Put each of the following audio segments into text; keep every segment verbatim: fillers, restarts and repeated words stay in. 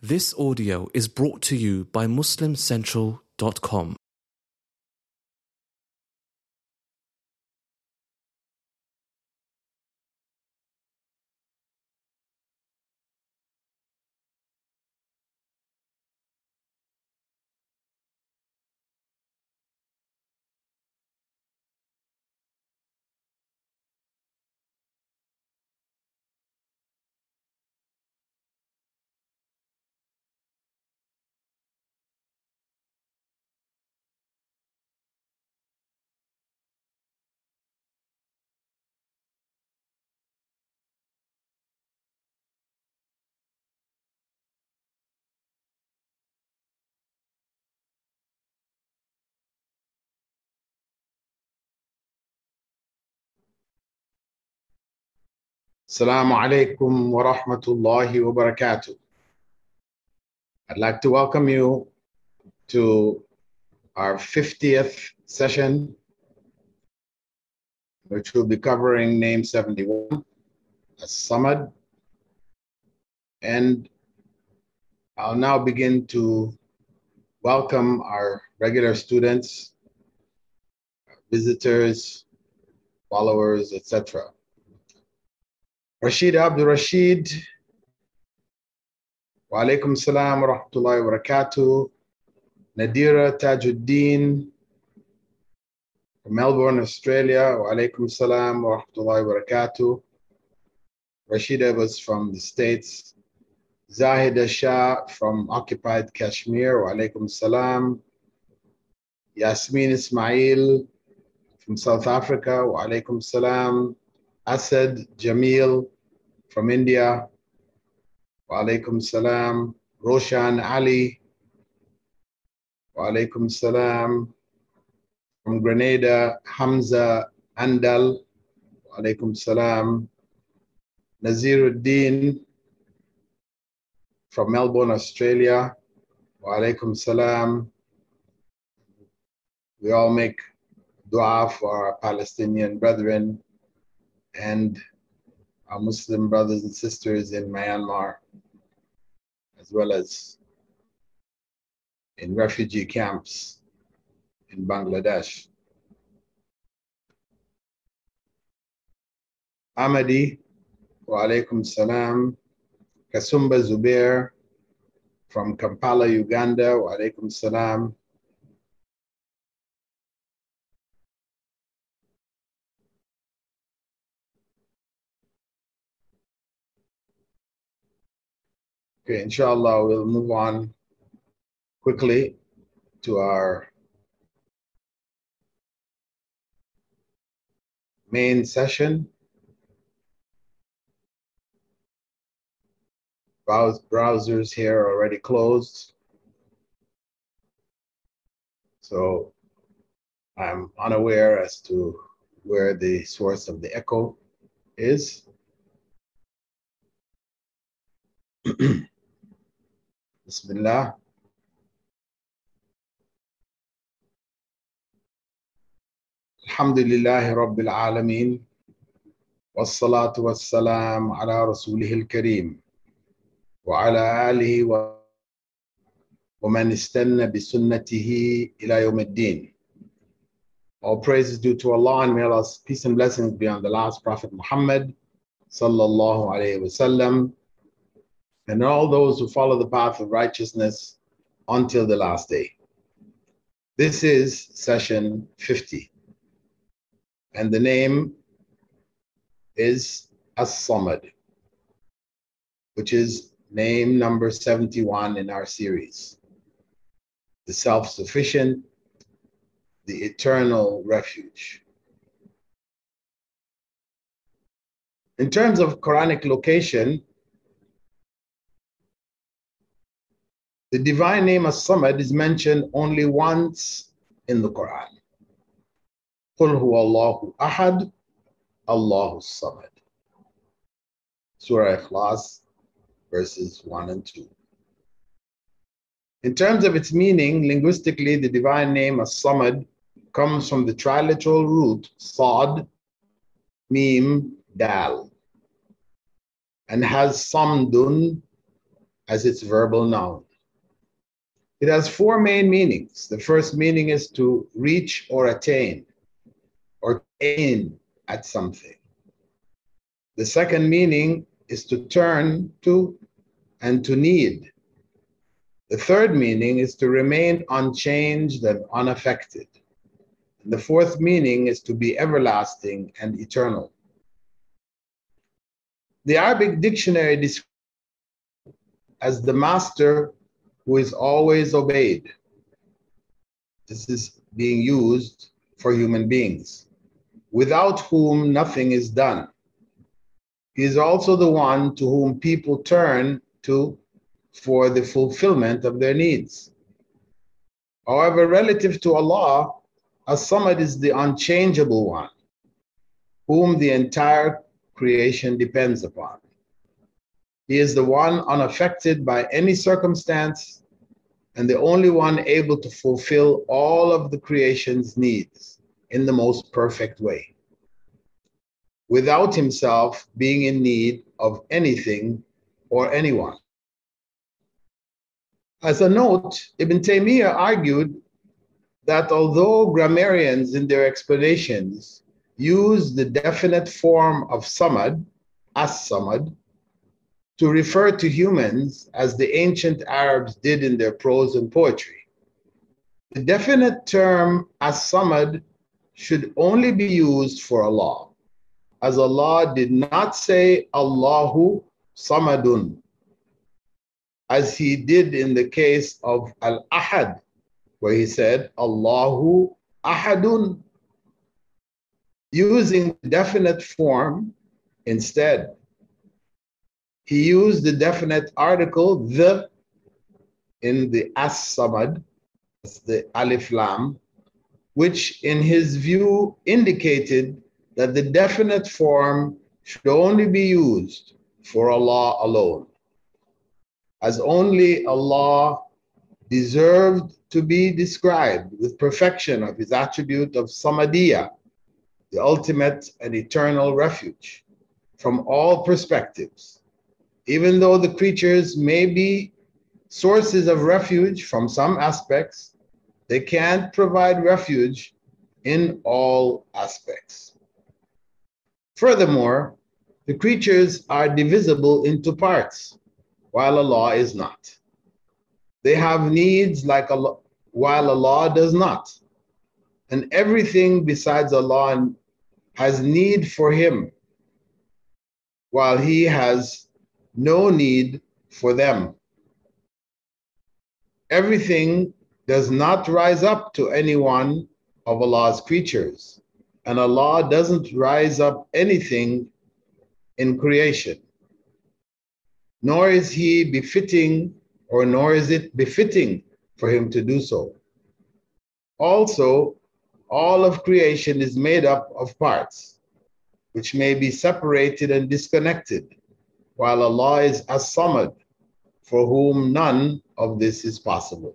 This audio is brought to you by Muslim Central dot com. Assalamu alaikum wa rahmatullahi wa barakatuh. I'd like to welcome you to our fiftieth session, which will be covering name seventy-one, As-Samad. And I'll now begin to welcome our regular students, visitors, followers, et cetera. Rashid Abdul Rashid, wa alaikum salam wa rahmatullahi wa barakatuh. Nadira Tajuddin from Melbourne, Australia, wa alaikum salam wa rahmatullahi wa barakatuh. Rashida was from the States. Zahida Shah from occupied Kashmir, wa alaikum salam. Yasmin Ismail from South Africa, wa alaikum salam. Asad Jamil from India, wa alaikum salam. Roshan Ali, wa alaikum salam. From Grenada, Hamza Andal, wa alaikum salam. Naziruddin from Melbourne, Australia, wa alaikum salam. We all make dua for our Palestinian brethren and our Muslim brothers and sisters in Myanmar, as well as in refugee camps in Bangladesh. Amadi, wa alaikum salam. Kasumba Zubair from Kampala, Uganda, wa alaikum salam. Okay, inshallah, we'll move on quickly to our main session. Browsers here are already closed, so I'm unaware as to where the source of the echo is. Bismillah. Alhamdulillahi Rabbil Alameen. Wassalatu wassalam ala Rasulihil Kareem. Wa ala alihi wa man istanna bi sunnatihi ila yawmiddin. All praise is due to Allah, and may Allah's peace and blessings be on the last Prophet Muhammad sallallahu alayhi wa sallam, and all those who follow the path of righteousness until the last day. This is session fifty, and the name is As-Samad, which is name number seventy-one in our series. The self-sufficient, the eternal refuge. In terms of Quranic location, the divine name As-Samad is mentioned only once in the Quran. Qul huwa Allahu ahad, Allahu samad. Surah Ikhlas, verses one and two. In terms of its meaning, linguistically, the divine name As-Samad comes from the triliteral root Sad, Mim, Dal, and has Samdun as its verbal noun. It has four main meanings. The first meaning is to reach or attain, or aim at something. The second meaning is to turn to and to need. The third meaning is to remain unchanged and unaffected. And the fourth meaning is to be everlasting and eternal. The Arabic dictionary describes as the master who is always obeyed. This is being used for human beings, without whom nothing is done. He is also the one to whom people turn to for the fulfillment of their needs. However, relative to Allah, As-Samad is the unchangeable one, whom the entire creation depends upon. He is the one unaffected by any circumstance and the only one able to fulfill all of the creation's needs in the most perfect way, without himself being in need of anything or anyone. As a note, Ibn Taymiyyah argued that although grammarians in their explanations use the definite form of Samad, As-Samad, to refer to humans as the ancient Arabs did in their prose and poetry, the definite term As-Samad should only be used for Allah, as Allah did not say Allahu Samadun, as he did in the case of Al-Ahad, where he said Allahu Ahadun, using the definite form instead. He used the definite article the in the As-Samad, the Alif Lam, which in his view indicated that the definite form should only be used for Allah alone, as only Allah deserved to be described with perfection of his attribute of Samadiyya, the ultimate and eternal refuge from all perspectives. Even though the creatures may be sources of refuge from some aspects, they can't provide refuge in all aspects. Furthermore, the creatures are divisible into parts, while Allah is not. They have needs like Allah, while Allah does not. And everything besides Allah has need for Him, while He has no need for them. Everything does not rise up to any one of Allah's creatures, and Allah doesn't rise up anything in creation, nor is He befitting, or nor is it befitting for Him to do so. Also, all of creation is made up of parts, which may be separated and disconnected, while Allah is As-Samad, for whom none of this is possible.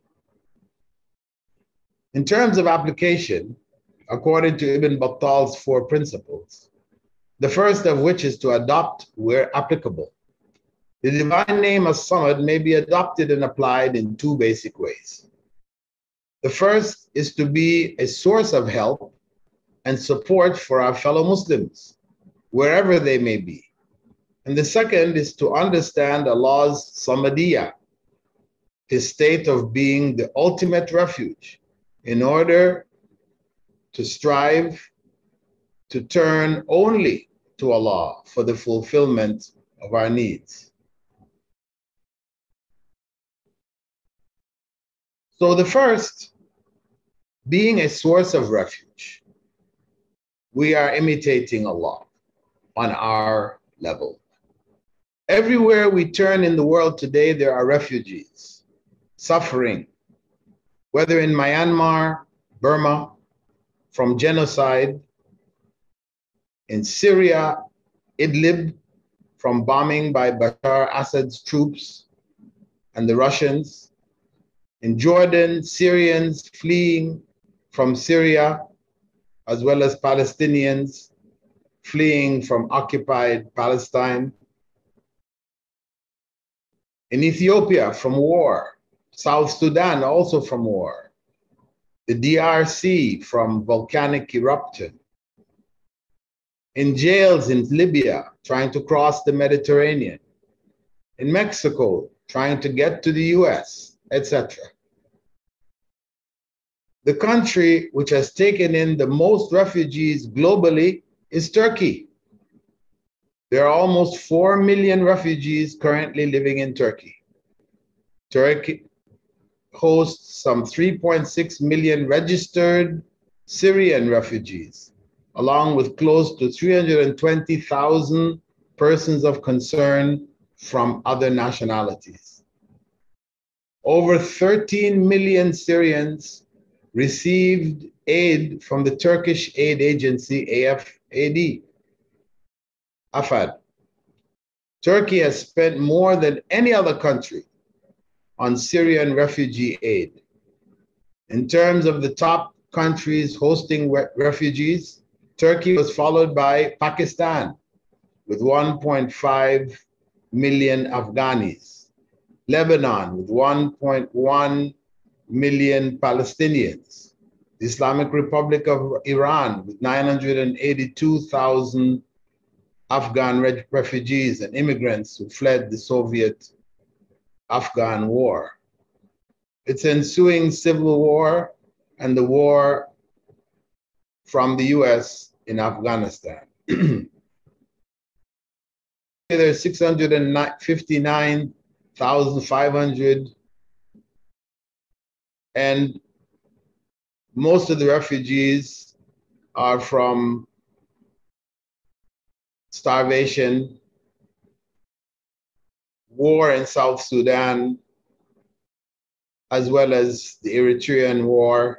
In terms of application, according to Ibn Battal's four principles, the first of which is to adopt where applicable. The divine name As-Samad may be adopted and applied in two basic ways. The first is to be a source of help and support for our fellow Muslims, wherever they may be. And the second is to understand Allah's Samadiyya, His state of being the ultimate refuge, in order to strive to turn only to Allah for the fulfillment of our needs. So the first, being a source of refuge, we are imitating Allah on our level. Everywhere we turn in the world today, there are refugees suffering, whether in Myanmar, Burma, from genocide, in Syria, Idlib, from bombing by Bashar Assad's troops and the Russians, in Jordan, Syrians fleeing from Syria, as well as Palestinians fleeing from occupied Palestine. In Ethiopia from war, South Sudan also from war, the D R C from volcanic eruption, in jails in Libya trying to cross the Mediterranean, in Mexico trying to get to the U S, et cetera. The country which has taken in the most refugees globally is Turkey. There are almost four million refugees currently living in Turkey. Turkey hosts some three point six million registered Syrian refugees, along with close to three hundred twenty thousand persons of concern from other nationalities. Over thirteen million Syrians received aid from the Turkish aid agency A F A D. AFAD. Turkey has spent more than any other country on Syrian refugee aid. In terms of the top countries hosting refugees, Turkey was followed by Pakistan with one point five million Afghanis, Lebanon with one point one million Palestinians, the Islamic Republic of Iran with nine hundred eighty-two thousand Afghan refugees and immigrants who fled the Soviet Afghan war, its ensuing civil war, and the war from the U S in Afghanistan. There's six hundred fifty-nine thousand five hundred, and most of the refugees are from starvation, war in South Sudan, as well as the Eritrean war.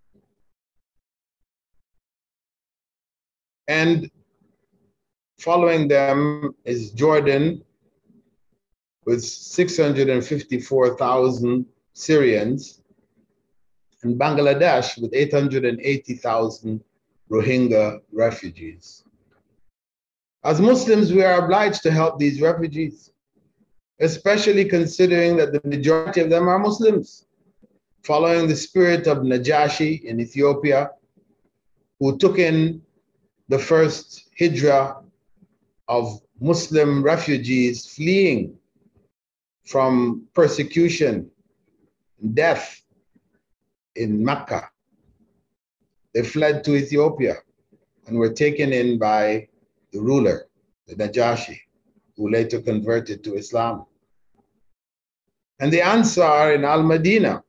And following them is Jordan with six hundred fifty-four thousand Syrians, and Bangladesh with eight hundred eighty thousand Rohingya refugees. As Muslims, we are obliged to help these refugees, especially considering that the majority of them are Muslims, following the spirit of Najashi in Ethiopia, who took in the first hijrah of Muslim refugees fleeing from persecution and death in Mecca. They fled to Ethiopia and were taken in by the ruler, the Najashi, who later converted to Islam. And the Ansar in Al-Madinah,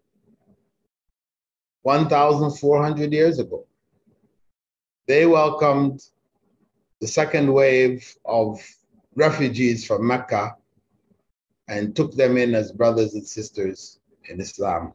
one thousand four hundred years ago, they welcomed the second wave of refugees from Mecca and took them in as brothers and sisters in Islam.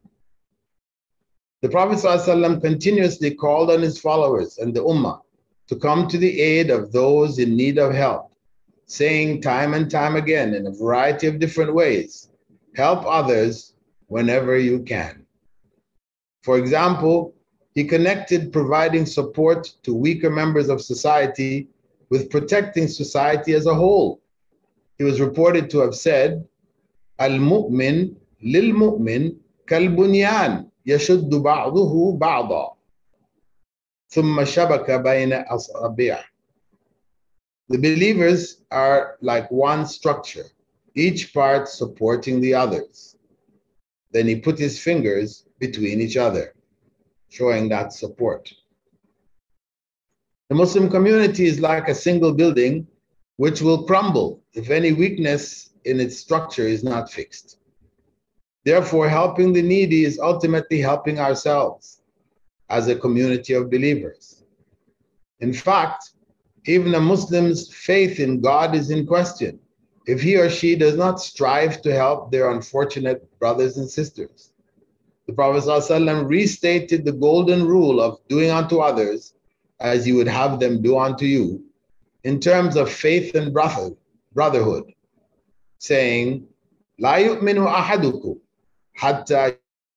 The Prophet ﷺ continuously called on his followers and the Ummah to come to the aid of those in need of help, saying time and time again in a variety of different ways, help others whenever you can. For example, he connected providing support to weaker members of society with protecting society as a whole. He was reported to have said, Al-mu'min lil-mu'min kal-bunyan yashuddu ba'duhu ba'da thumma shabaka bayna asabi'. The believers are like one structure, each part supporting the others. Then he put his fingers between each other, showing that support. The Muslim community is like a single building which will crumble if any weakness in its structure is not fixed. Therefore, helping the needy is ultimately helping ourselves as a community of believers. In fact, even a Muslim's faith in God is in question if he or she does not strive to help their unfortunate brothers and sisters. The Prophet ﷺ restated the golden rule of doing unto others as you would have them do unto you in terms of faith and brotherhood, saying, La yu'minu ahadukum hatta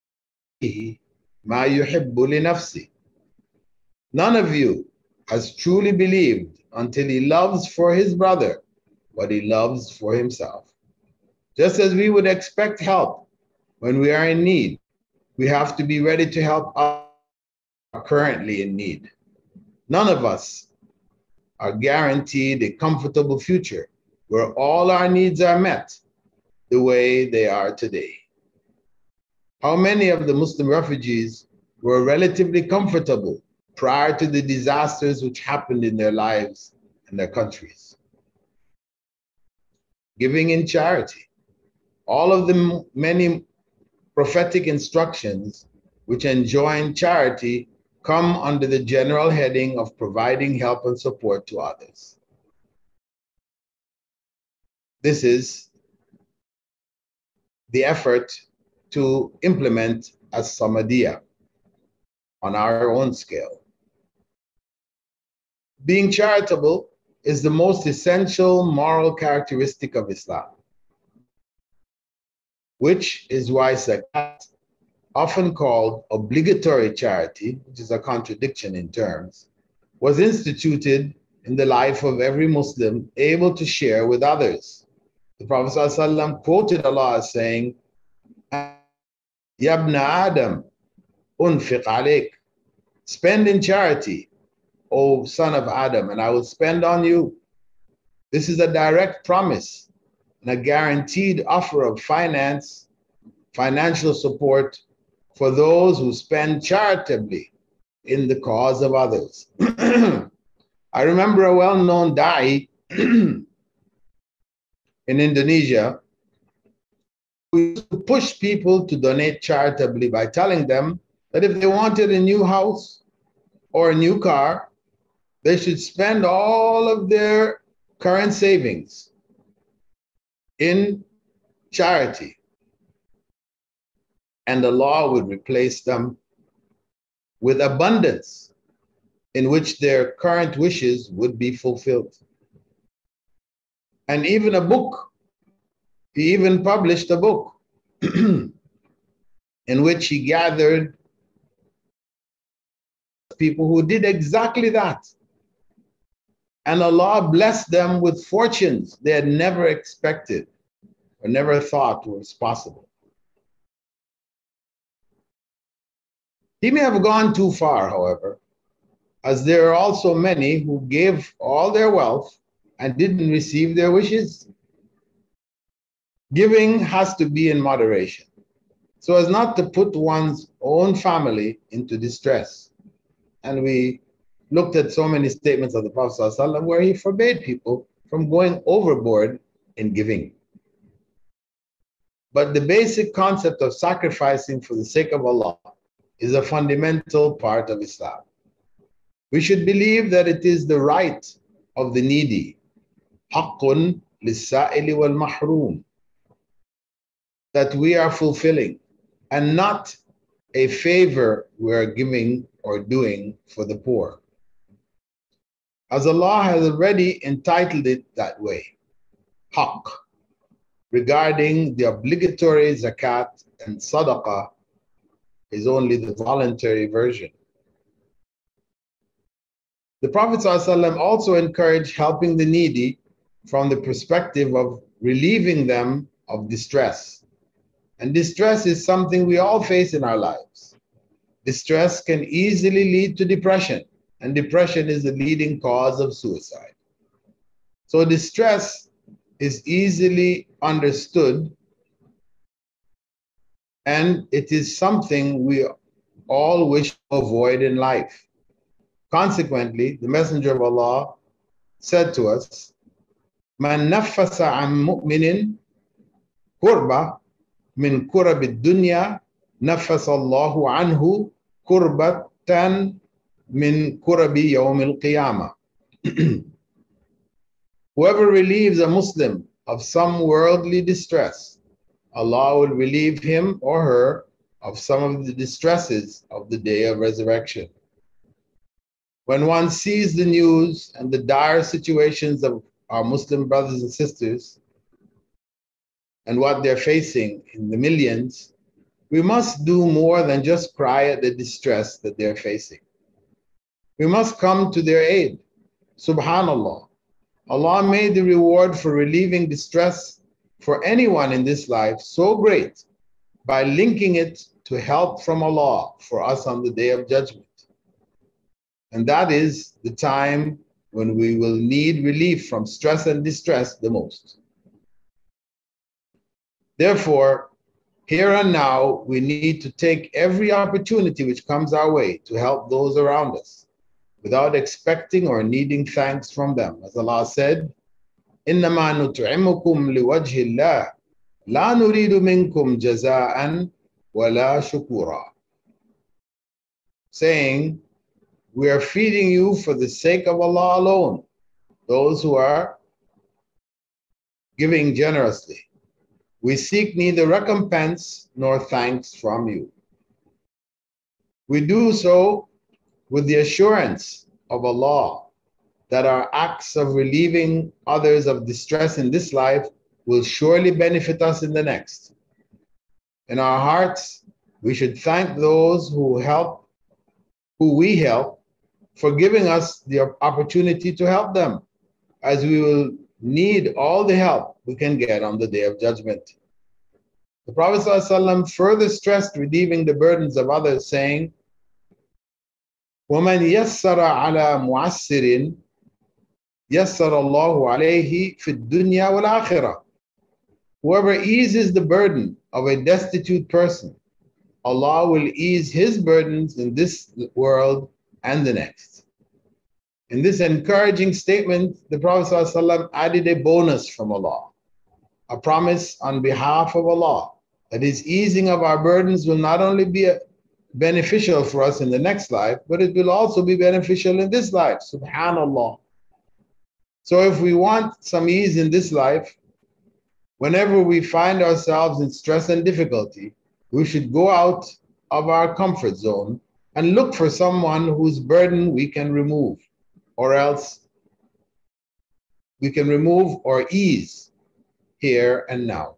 ma yuhibbu li nafsi. None of you has truly believed until he loves for his brother what he loves for himself. Just as we would expect help when we are in need, we have to be ready to help others who are currently in need. None of us are guaranteed a comfortable future where all our needs are met the way they are today. How many of the Muslim refugees were relatively comfortable prior to the disasters which happened in their lives and their countries? Giving in charity. All of the many prophetic instructions which enjoin charity come under the general heading of providing help and support to others. This is the effort to implement as-Samadiyya on our own scale. Being charitable is the most essential moral characteristic of Islam, which is why zakat, often called obligatory charity, which is a contradiction in terms, was instituted in the life of every Muslim able to share with others. The Prophet ﷺ quoted Allah as saying, Yabna Adam, unfiq alayk, spend in charity, O son of Adam, and I will spend on you. This is a direct promise and a guaranteed offer of finance, financial support for those who spend charitably in the cause of others. I remember a well-known da'i in Indonesia who used to push people to donate charitably by telling them that if they wanted a new house or a new car, they should spend all of their current savings in charity, and Allah would replace them with abundance in which their current wishes would be fulfilled. And even a book, he even published a book in which he gathered people who did exactly that. And Allah blessed them with fortunes they had never expected or never thought was possible. He may have gone too far, however, as there are also many who gave all their wealth and didn't receive their wishes. Giving has to be in moderation, so as not to put one's own family into distress. And we looked at so many statements of the Prophet ﷺ where he forbade people from going overboard in giving. But the basic concept of sacrificing for the sake of Allah is a fundamental part of Islam. We should believe that it is the right of the needy, haqqun lis-sa'ili wal mahroom, that we are fulfilling, and not a favor we are giving or doing for the poor, as Allah has already entitled it that way, haqq, regarding the obligatory zakat, and sadaqah is only the voluntary version. The Prophet ﷺ also encouraged helping the needy from the perspective of relieving them of distress. And distress is something we all face in our lives. Distress can easily lead to depression, and depression is the leading cause of suicide. So distress is easily understood, and it is something we all wish to avoid in life. Consequently, the Messenger of Allah said to us, Man naffasa an mu'minin kurba min kurab ad-dunya naffasa Allahu anhu kurbatan min kurabi yawm al-qiyamah. Whoever relieves a Muslim of some worldly distress, Allah will relieve him or her of some of the distresses of the day of resurrection. When one sees the news and the dire situations of our Muslim brothers and sisters and what they're facing in the millions, we must do more than just cry at the distress that they're facing. We must come to their aid. Subhanallah. Allah made the reward for relieving distress for anyone in this life so great by linking it to help from Allah for us on the Day of Judgment. And that is the time when we will need relief from stress and distress the most. Therefore, here and now, we need to take every opportunity which comes our way to help those around us without expecting or needing thanks from them. As Allah said, إِنَّمَا نُطْعِمُكُمْ لِوَجْهِ اللَّهِ لَا نُرِيدُ مِنْكُمْ جَزَاءً وَلَا شُكُورًا. Saying, we are feeding you for the sake of Allah alone, those who are giving generously. We seek neither recompense nor thanks from you. We do so with the assurance of Allah that our acts of relieving others of distress in this life will surely benefit us in the next. In our hearts, we should thank those who help, who we help, for giving us the opportunity to help them, as we will need all the help we can get on the Day of Judgment. The Prophet ﷺ further stressed relieving the burdens of others, saying, وَمَنْ يَسَّرَ عَلَى مُعَسِّرٍ يَسَّرَ اللَّهُ عَلَيْهِ فِي الدُّنْيَا وَالْآخِرَةِ. Whoever eases the burden of a destitute person, Allah will ease his burdens in this world and the next. In this encouraging statement, the Prophet ﷺ added a bonus from Allah, a promise on behalf of Allah that his easing of our burdens will not only be beneficial for us in the next life, but it will also be beneficial in this life. Subhanallah. So if we want some ease in this life, whenever we find ourselves in stress and difficulty, we should go out of our comfort zone and look for someone whose burden we can remove, or else we can remove or ease here and now.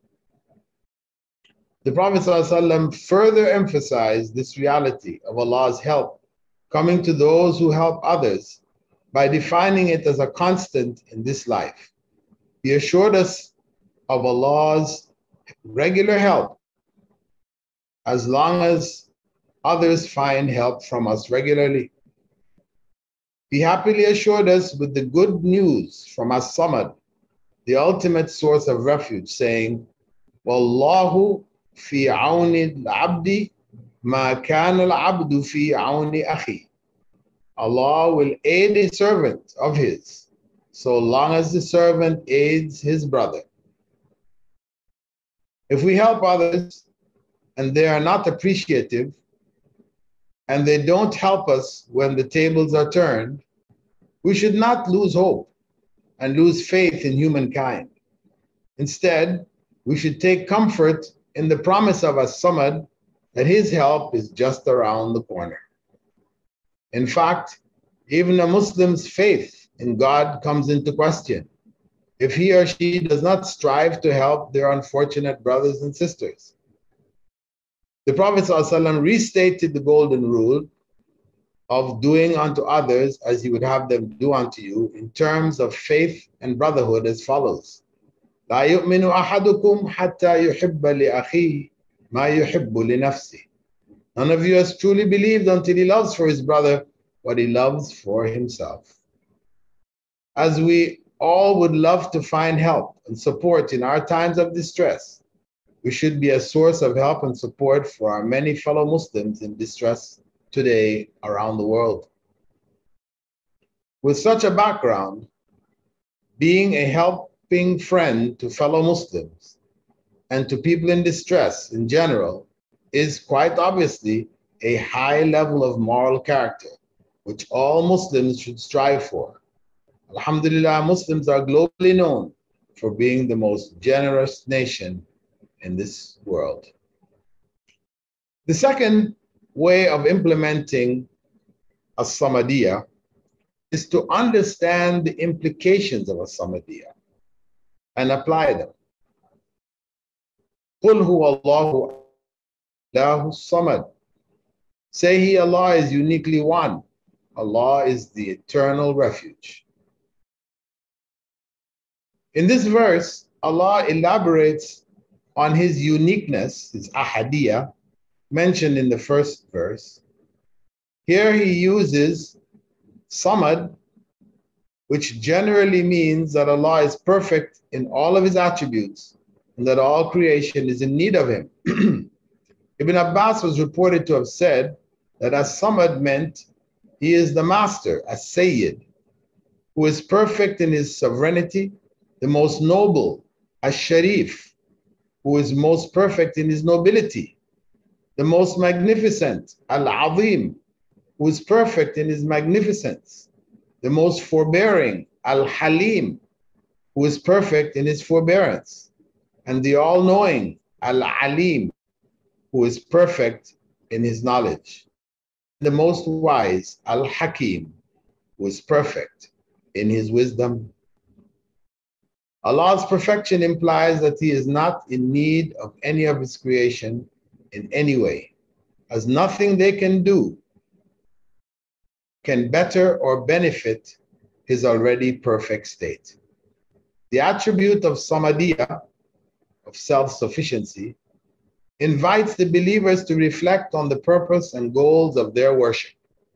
The Prophet ﷺ further emphasized this reality of Allah's help coming to those who help others by defining it as a constant in this life. He assured us of Allah's regular help as long as others find help from us regularly. He happily assured us with the good news from As-Samad, the ultimate source of refuge, saying, وَاللَّهُ فِي عَوْنِ الْعَبْدِ مَا كَانَ الْعَبْدُ فِي عَوْنِ أَخِيهِ. Allah will aid a servant of his, so long as the servant aids his brother. If we help others and they are not appreciative, and they don't help us when the tables are turned, we should not lose hope and lose faith in humankind. Instead, we should take comfort in the promise of As-Samad that his help is just around the corner. In fact, even a Muslim's faith in God comes into question if he or she does not strive to help their unfortunate brothers and sisters. The Prophet ﷺ restated the golden rule of doing unto others as he would have them do unto you in terms of faith and brotherhood as follows. لا يؤمن أحدكم حتى يحب لأخيه ما يحب لنفسه. None of you has truly believed until he loves for his brother what he loves for himself. As we all would love to find help and support in our times of distress, we should be a source of help and support for our many fellow Muslims in distress today around the world. With such a background, being a helping friend to fellow Muslims and to people in distress in general is quite obviously a high level of moral character, which all Muslims should strive for. Alhamdulillah, Muslims are globally known for being the most generous nation in this world. The second way of implementing As-Samadiyya is to understand the implications of As-Samadiyya and apply them. قُلْ هُوَ اللَّهُ إِلَّهُ الصَّمَدُ. Say he, Allah is uniquely one. Allah is the eternal refuge. In this verse, Allah elaborates on his uniqueness, his ahadiyya, mentioned in the first verse. Here he uses samad, which generally means that Allah is perfect in all of his attributes and that all creation is in need of him. Ibn Abbas was reported to have said that as-samad meant he is the master, as-sayyid, who is perfect in his sovereignty, the most noble, as-sharif, who is most perfect in his nobility, the most magnificent, al-azim, who is perfect in his magnificence, the most forbearing, al-halim, who is perfect in his forbearance, and the all-knowing, al-alim, who is perfect in his knowledge, the most wise, al-hakim, who is perfect in his wisdom. Allah's perfection implies that he is not in need of any of his creation in any way, as nothing they can do can better or benefit his already perfect state. The attribute of samadiyya, of self-sufficiency, invites the believers to reflect on the purpose and goals of their worship.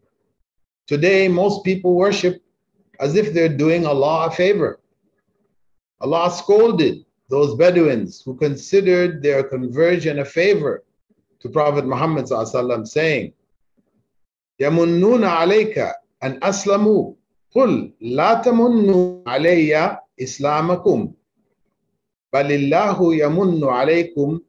Today, most people worship as if they're doing Allah a favor. Allah scolded those Bedouins who considered their conversion a favor to Prophet Muhammad ﷺ, saying, يَمُنُّونَ عَلَيْكَ أَنْ أَسْلَمُوا قُلْ لَا تَمُنُّوا عَلَيَّ إِسْلَامَكُمْ بَلِ اللَّهُ يَمُنُّ عَلَيْكُمْ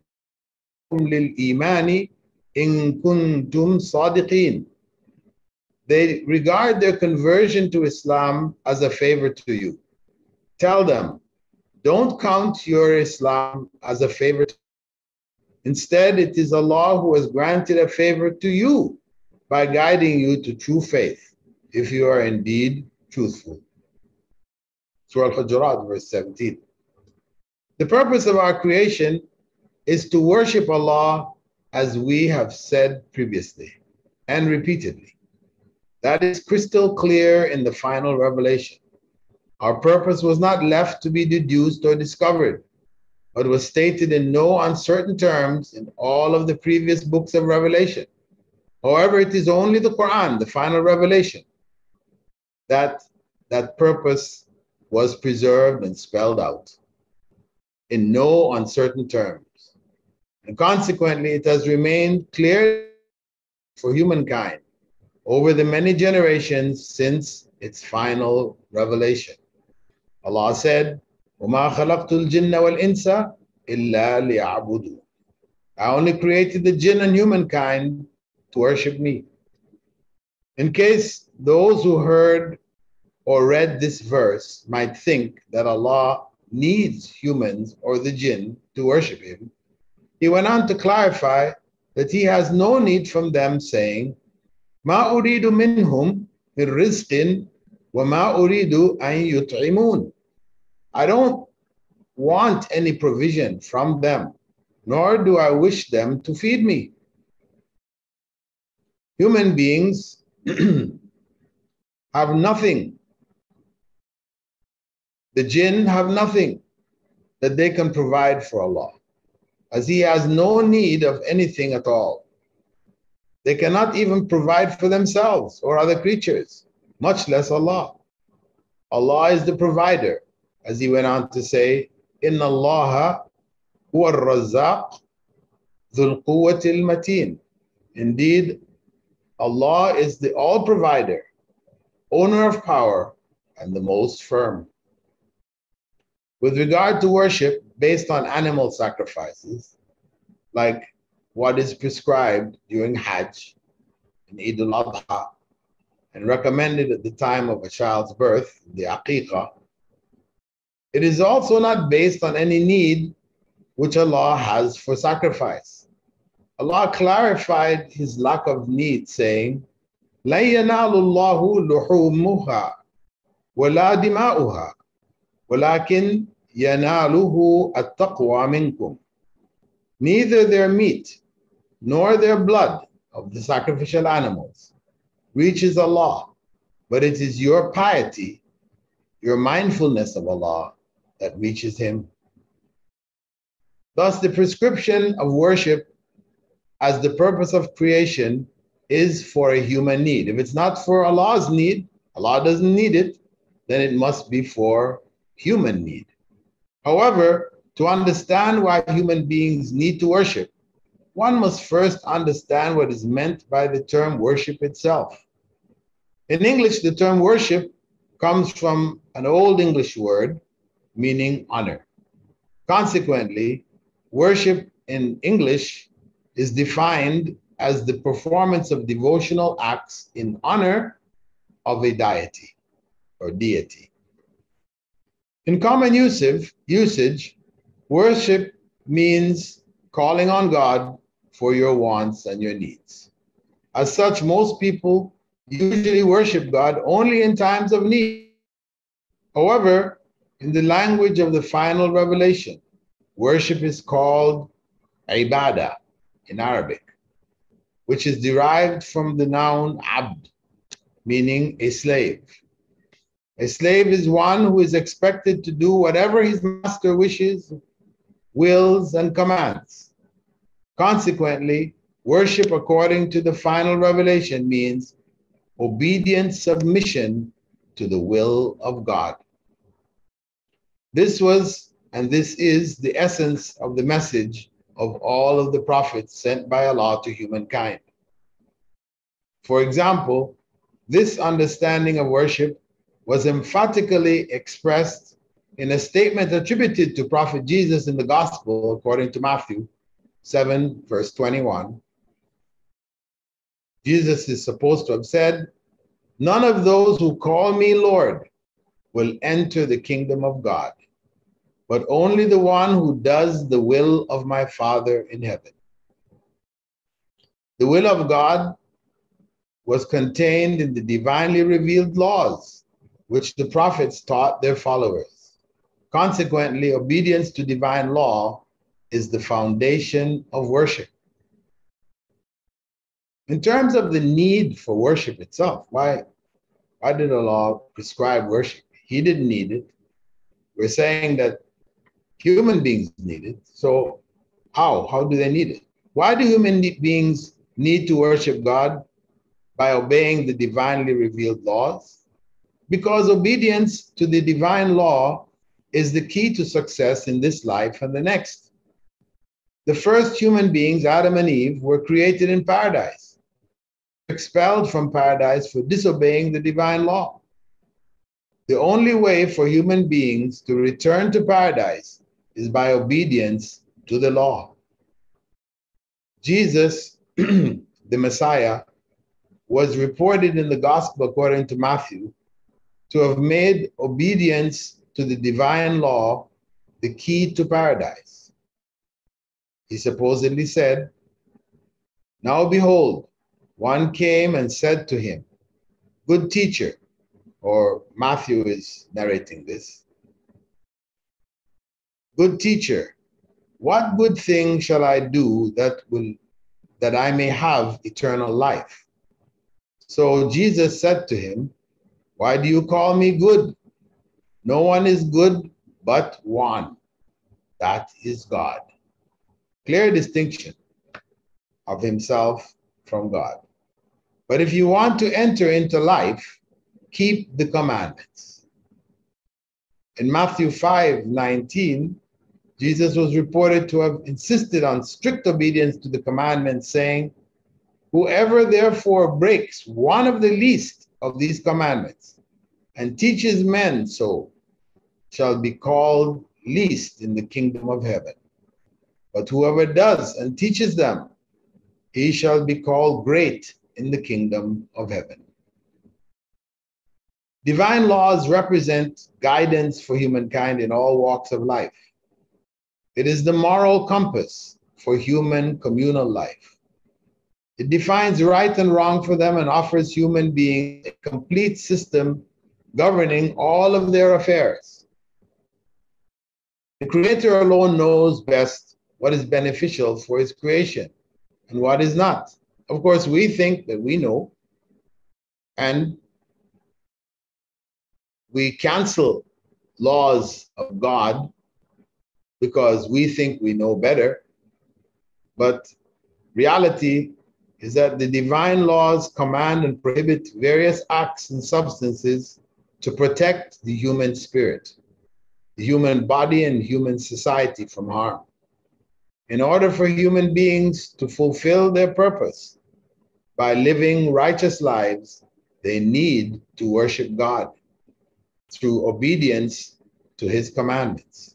لِلْإِيمَانِ إِن كُنْتُمْ صَادِقِينَ. They regard their conversion to Islam as a favor to you. Tell them, don't count your Islam as a favor to you. Instead, it is Allah who has granted a favor to you by guiding you to true faith, if you are indeed truthful. Surah Al-Hujurat, verse seventeen. The purpose of our creation is to worship Allah as we have said previously and repeatedly. That is crystal clear in the final revelation. Our purpose was not left to be deduced or discovered, but was stated in no uncertain terms in all of the previous books of Revelation. However, it is only the Quran, the final revelation, that that purpose was preserved and spelled out in no uncertain terms. And consequently, it has remained clear for humankind over the many generations since its final revelation. Allah said, وَمَا خَلَقْتُ الْجِنَّ وَالْإِنسَ إِلَّا لِيَعْبُدُونَ. I only created the jinn and humankind to worship me. In case those who heard or read this verse might think that Allah needs humans or the jinn to worship him, he went on to clarify that he has no need from them, saying, مَا أُرِيدُ مِنْهُمْ مِنْ رِزْقٍ وَمَا أُرِيدُ أَنْ يُطْعِمُونَ. I don't want any provision from them, nor do I wish them to feed me. Human beings have nothing. The jinn have nothing that they can provide for Allah, as He has no need of anything at all. They cannot even provide for themselves or other creatures, much less Allah. Allah is the provider, as He went on to say, إِنَّ اللَّهَ هُوَ الرَّزَّاقُ ذُو الْقُوَّةِ الْمَتِينَ. Indeed, Allah is the all-provider, owner of power, and the most firm. With regard to worship based on animal sacrifices, like what is prescribed during Hajj and Eid al-Adha, and recommended at the time of a child's birth, the Aqiqah, it is also not based on any need which Allah has for sacrifice. Allah clarified His lack of need, saying, لَن يَنَالُ اللَّهُ لُحُومُهَا وَلَا دِمَاؤُهَا وَلَكِنْ يَنَالُهُ التَّقْوَى مِنْكُمْ. Neither their meat nor their blood of the sacrificial animals reaches Allah, but it is your piety, your mindfulness of Allah, that reaches him. Thus, the prescription of worship as the purpose of creation is for a human need. If it's not for Allah's need, Allah doesn't need it, then it must be for human need. However, to understand why human beings need to worship, one must first understand what is meant by the term worship itself. In English, the term worship comes from an Old English word meaning honor. Consequently, worship in English is defined as the performance of devotional acts in honor of a deity or deity. In common usage, usage, worship means calling on God for your wants and your needs. As such, most people usually worship God only in times of need. However, in the language of the final revelation, worship is called ibadah in Arabic, which is derived from the noun abd, meaning a slave. A slave is one who is expected to do whatever his master wishes, wills, and commands. Consequently, worship according to the final revelation means obedient submission to the will of God. This was and this is the essence of the message of all of the prophets sent by Allah to humankind. For example, this understanding of worship was emphatically expressed in a statement attributed to Prophet Jesus in the Gospel according to Matthew seven, verse twenty-one. Jesus is supposed to have said, "None of those who call me Lord will enter the kingdom of God, but only the one who does the will of my Father in heaven." The will of God was contained in the divinely revealed laws, which the prophets taught their followers. Consequently, obedience to divine law is the foundation of worship. In terms of the need for worship itself, why, why did Allah prescribe worship? He didn't need it. We're saying that human beings need it. So how? How do they need it? Why do human beings need to worship God? By obeying the divinely revealed laws? Because obedience to the divine law is the key to success in this life and the next. The first human beings, Adam and Eve, were created in paradise, expelled from paradise for disobeying the divine law. The only way for human beings to return to paradise is by obedience to the law. Jesus, the Messiah, was reported in the Gospel according to Matthew to have made obedience to the divine law the key to paradise. He supposedly said, "Now behold, one came and said to him, 'Good teacher,'" or Matthew is narrating this, "Good teacher, what good thing shall I do that will that I may have eternal life?" So Jesus said to him, "Why do you call me good? No one is good but one, that is God." Clear distinction of himself from God. But if you want to enter into life, keep the commandments. In Matthew five nineteen, Jesus was reported to have insisted on strict obedience to the commandments, saying, "Whoever therefore breaks one of the least of these commandments and teaches men so shall be called least in the kingdom of heaven. But whoever does and teaches them, he shall be called great in the kingdom of heaven." Divine laws represent guidance for humankind in all walks of life. It is the moral compass for human communal life. It defines right and wrong for them and offers human beings a complete system governing all of their affairs. The Creator alone knows best what is beneficial for his creation and what is not. Of course, we think that we know, and we cancel laws of God because we think we know better, but reality is that the divine laws command and prohibit various acts and substances to protect the human spirit, the human body, and human society from harm. In order for human beings to fulfill their purpose by living righteous lives, they need to worship God through obedience to his commandments.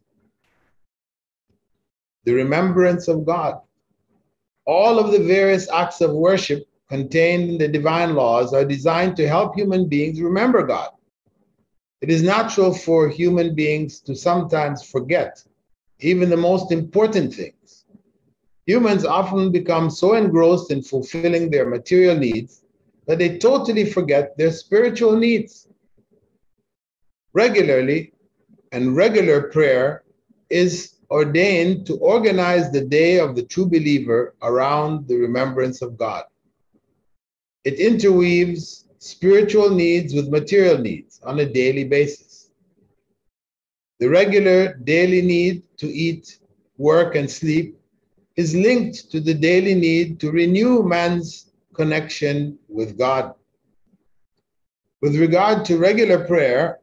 The remembrance of God. All of the various acts of worship contained in the divine laws are designed to help human beings remember God. It is natural for human beings to sometimes forget even the most important things. Humans often become so engrossed in fulfilling their material needs that they totally forget their spiritual needs. Regularly and regular prayer is ordained to organize the day of the true believer around the remembrance of God. It interweaves spiritual needs with material needs on a daily basis. The regular daily need to eat, work, and sleep is linked to the daily need to renew man's connection with God. With regard to regular prayer,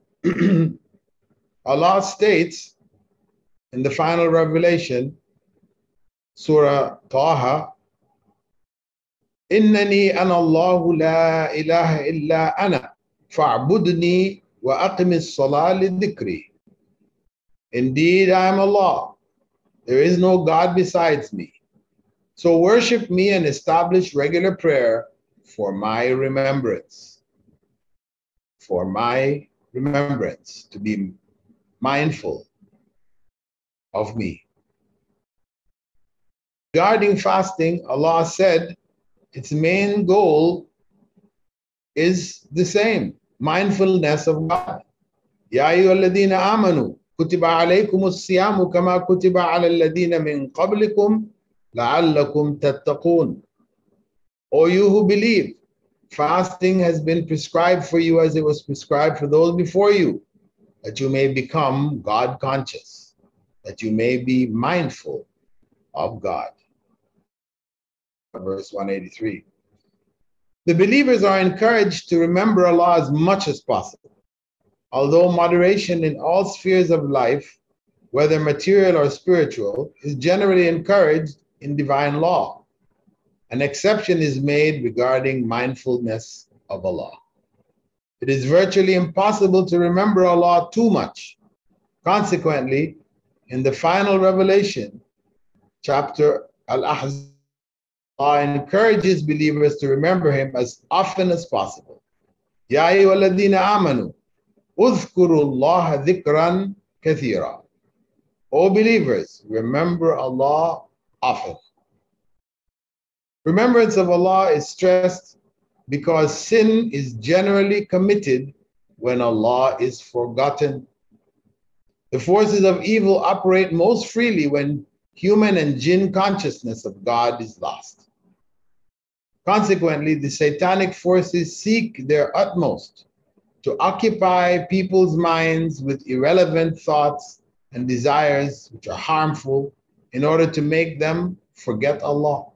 Allah states in the final revelation, Surah Taha, إِنَّنِي أَنَا اللَّهُ لَا إِلَهَ إِلَّا أَنَا فَاعْبُدْنِي وَأَقِمِ الصَّلَاةَ لِذِكْرِي. Indeed, I am Allah. There is no God besides me. So worship me and establish regular prayer for my remembrance. For my remembrance, to be mindful of me. Regarding fasting, Allah said its main goal is the same, mindfulness of God. Ya ayyuhalladhina amanu kutiba alaykumus siyamu kama kutiba ala alladhina min qablikum la'allakum tattaqun. O you who believe, fasting has been prescribed for you as it was prescribed for those before you, that you may become God conscious, that you may be mindful of God. Verse one eighty-three. The believers are encouraged to remember Allah as much as possible. Although moderation in all spheres of life, whether material or spiritual, is generally encouraged in divine law, an exception is made regarding mindfulness of Allah. It is virtually impossible to remember Allah too much. Consequently, in the final revelation, chapter Al-Ahzab, Allah encourages believers to remember him as often as possible. Ya ayyuhalladhina amanu udhkurullaha dhikran kathira. O believers, remember Allah often. Remembrance of Allah is stressed because sin is generally committed when Allah is forgotten. The forces of evil operate most freely when human and jinn consciousness of God is lost. Consequently, the satanic forces seek their utmost to occupy people's minds with irrelevant thoughts and desires which are harmful in order to make them forget Allah.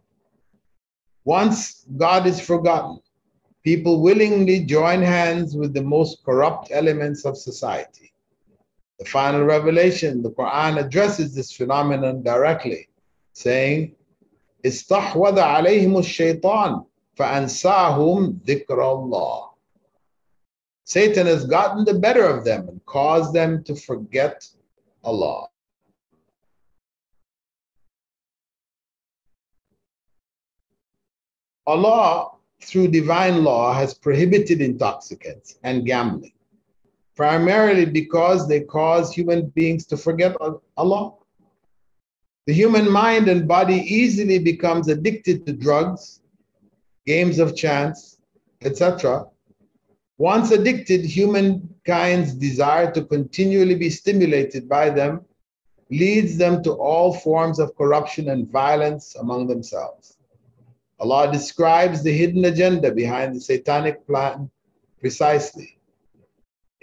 Once God is forgotten, people willingly join hands with the most corrupt elements of society. The final revelation, the Quran, addresses this phenomenon directly, saying, استحوذ عليهم الشيطان فأنساهم ذكر الله. Satan has gotten the better of them and caused them to forget Allah. Allah, through divine law, has prohibited intoxicants and gambling, primarily because they cause human beings to forget Allah. The human mind and body easily becomes addicted to drugs, games of chance, et cetera. Once addicted, humankind's desire to continually be stimulated by them leads them to all forms of corruption and violence among themselves. Allah describes the hidden agenda behind the satanic plan precisely.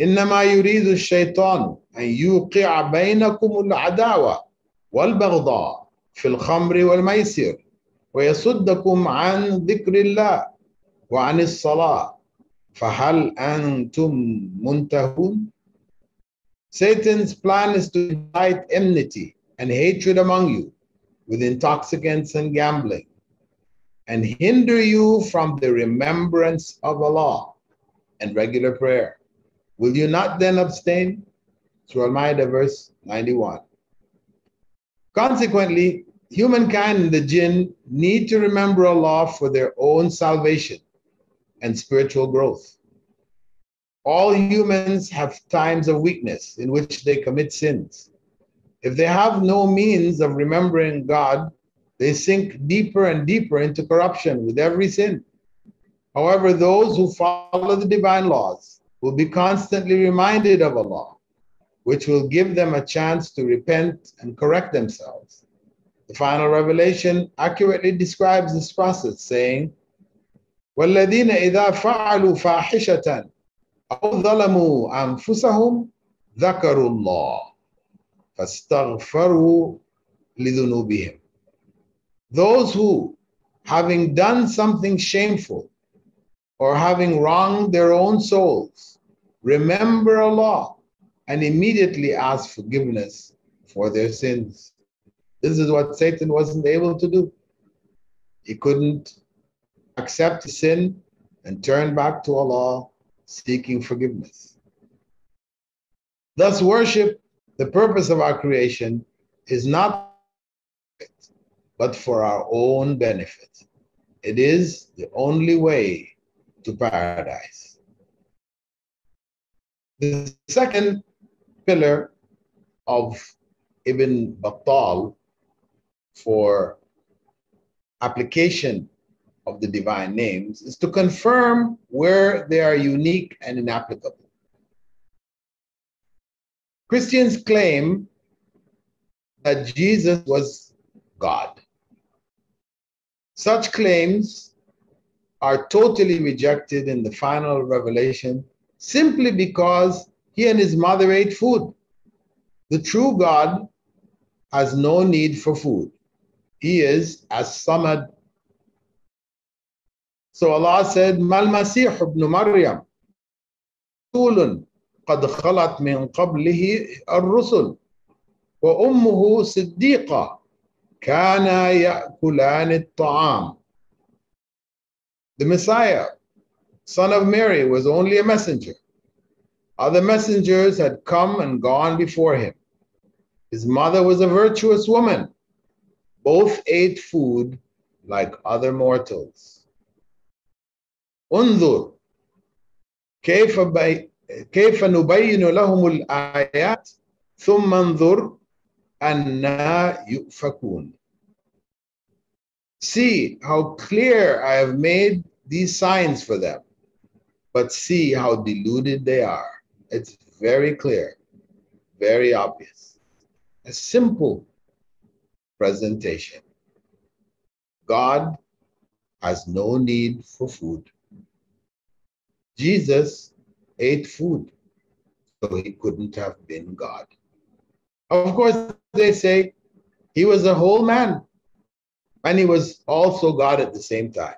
إنما يريد الشيطان أن يوقع بينكم العداوة والبغضاء في الخمر والميسر ويصدكم عن ذكر الله وعن الصلاة فهل أنتم منتهون? Satan's plan is to incite enmity and hatred among you with intoxicants and gambling, and hinder you from the remembrance of Allah and regular prayer. Will you not then abstain? Surah Al-Ma'idah verse ninety-one. Consequently, humankind and the jinn need to remember Allah for their own salvation and spiritual growth. All humans have times of weakness in which they commit sins. If they have no means of remembering God, they sink deeper and deeper into corruption with every sin. However, those who follow the divine laws will be constantly reminded of Allah, which will give them a chance to repent and correct themselves. The final revelation accurately describes this process, saying, وَالَّذِينَ إِذَا فَعَلُوا فَاحِشَةً أَوْ ظَلَمُوا أَنفُسَهُمْ ذَكَرُوا اللَّهَ فَاسْتَغْفَرُوا لِذُنُوبِهِمْ. Those who, having done something shameful or having wronged their own souls, remember Allah and immediately ask forgiveness for their sins. This is what Satan wasn't able to do. He couldn't accept sin and turn back to Allah seeking forgiveness. Thus, worship, the purpose of our creation, is not but for our own benefit. It is the only way to paradise. The second pillar of Ibn Battal for application of the divine names is to confirm where they are unique and inapplicable. Christians claim that Jesus was God. Such claims are totally rejected in the final revelation simply because he and his mother ate food. The true God has no need for food. He is as-Samad. So Allah said, Mal Masih ibn Maryam, Rasulun qad khalat min qablihi ar-rusul, wa ummuhu siddiqa, kana ya'kulan at-ta'am. The Messiah, son of Mary, was only a messenger. Other messengers had come and gone before him. His mother was a virtuous woman. Both ate food like other mortals. انظر كيف بي كيف نبين لهم الآيات ثم انظر أنا يؤفكون. See how clear I have made these signs for them, but see how deluded they are. It's very clear, very obvious. A simple presentation. God has no need for food. Jesus ate food, so he couldn't have been God. Of course, they say he was a whole man, and he was also God at the same time.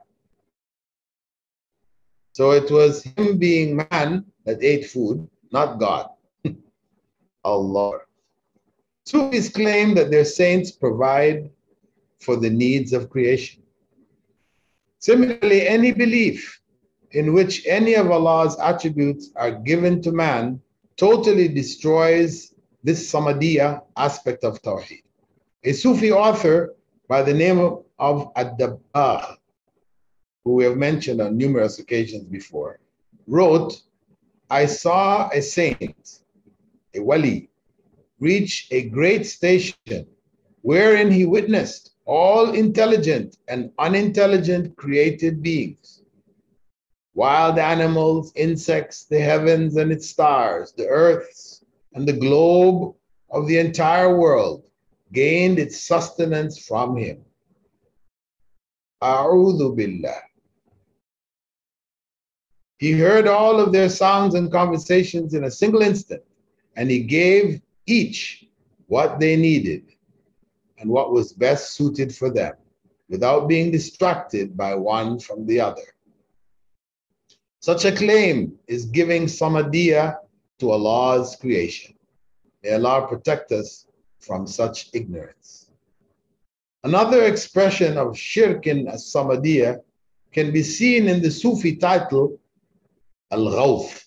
So it was him being man that ate food, not God. Allah. Sufis claim that their saints provide for the needs of creation. Similarly, any belief in which any of Allah's attributes are given to man totally destroys this Samadiyya aspect of Tawheed. A Sufi author by the name of, of Ad-Dabbagh, who we have mentioned on numerous occasions before, wrote, I saw a saint, a wali, reach a great station wherein he witnessed all intelligent and unintelligent created beings, wild animals, insects, the heavens and its stars, the earths and the globe of the entire world gained its sustenance from him. A'udhu billah. He heard all of their sounds and conversations in a single instant, and he gave each what they needed and what was best suited for them, without being distracted by one from the other. Such a claim is giving samadiyya to Allah's creation. May Allah protect us from such ignorance. Another expression of shirk in as-samadiyya can be seen in the Sufi title Al-Ghawth,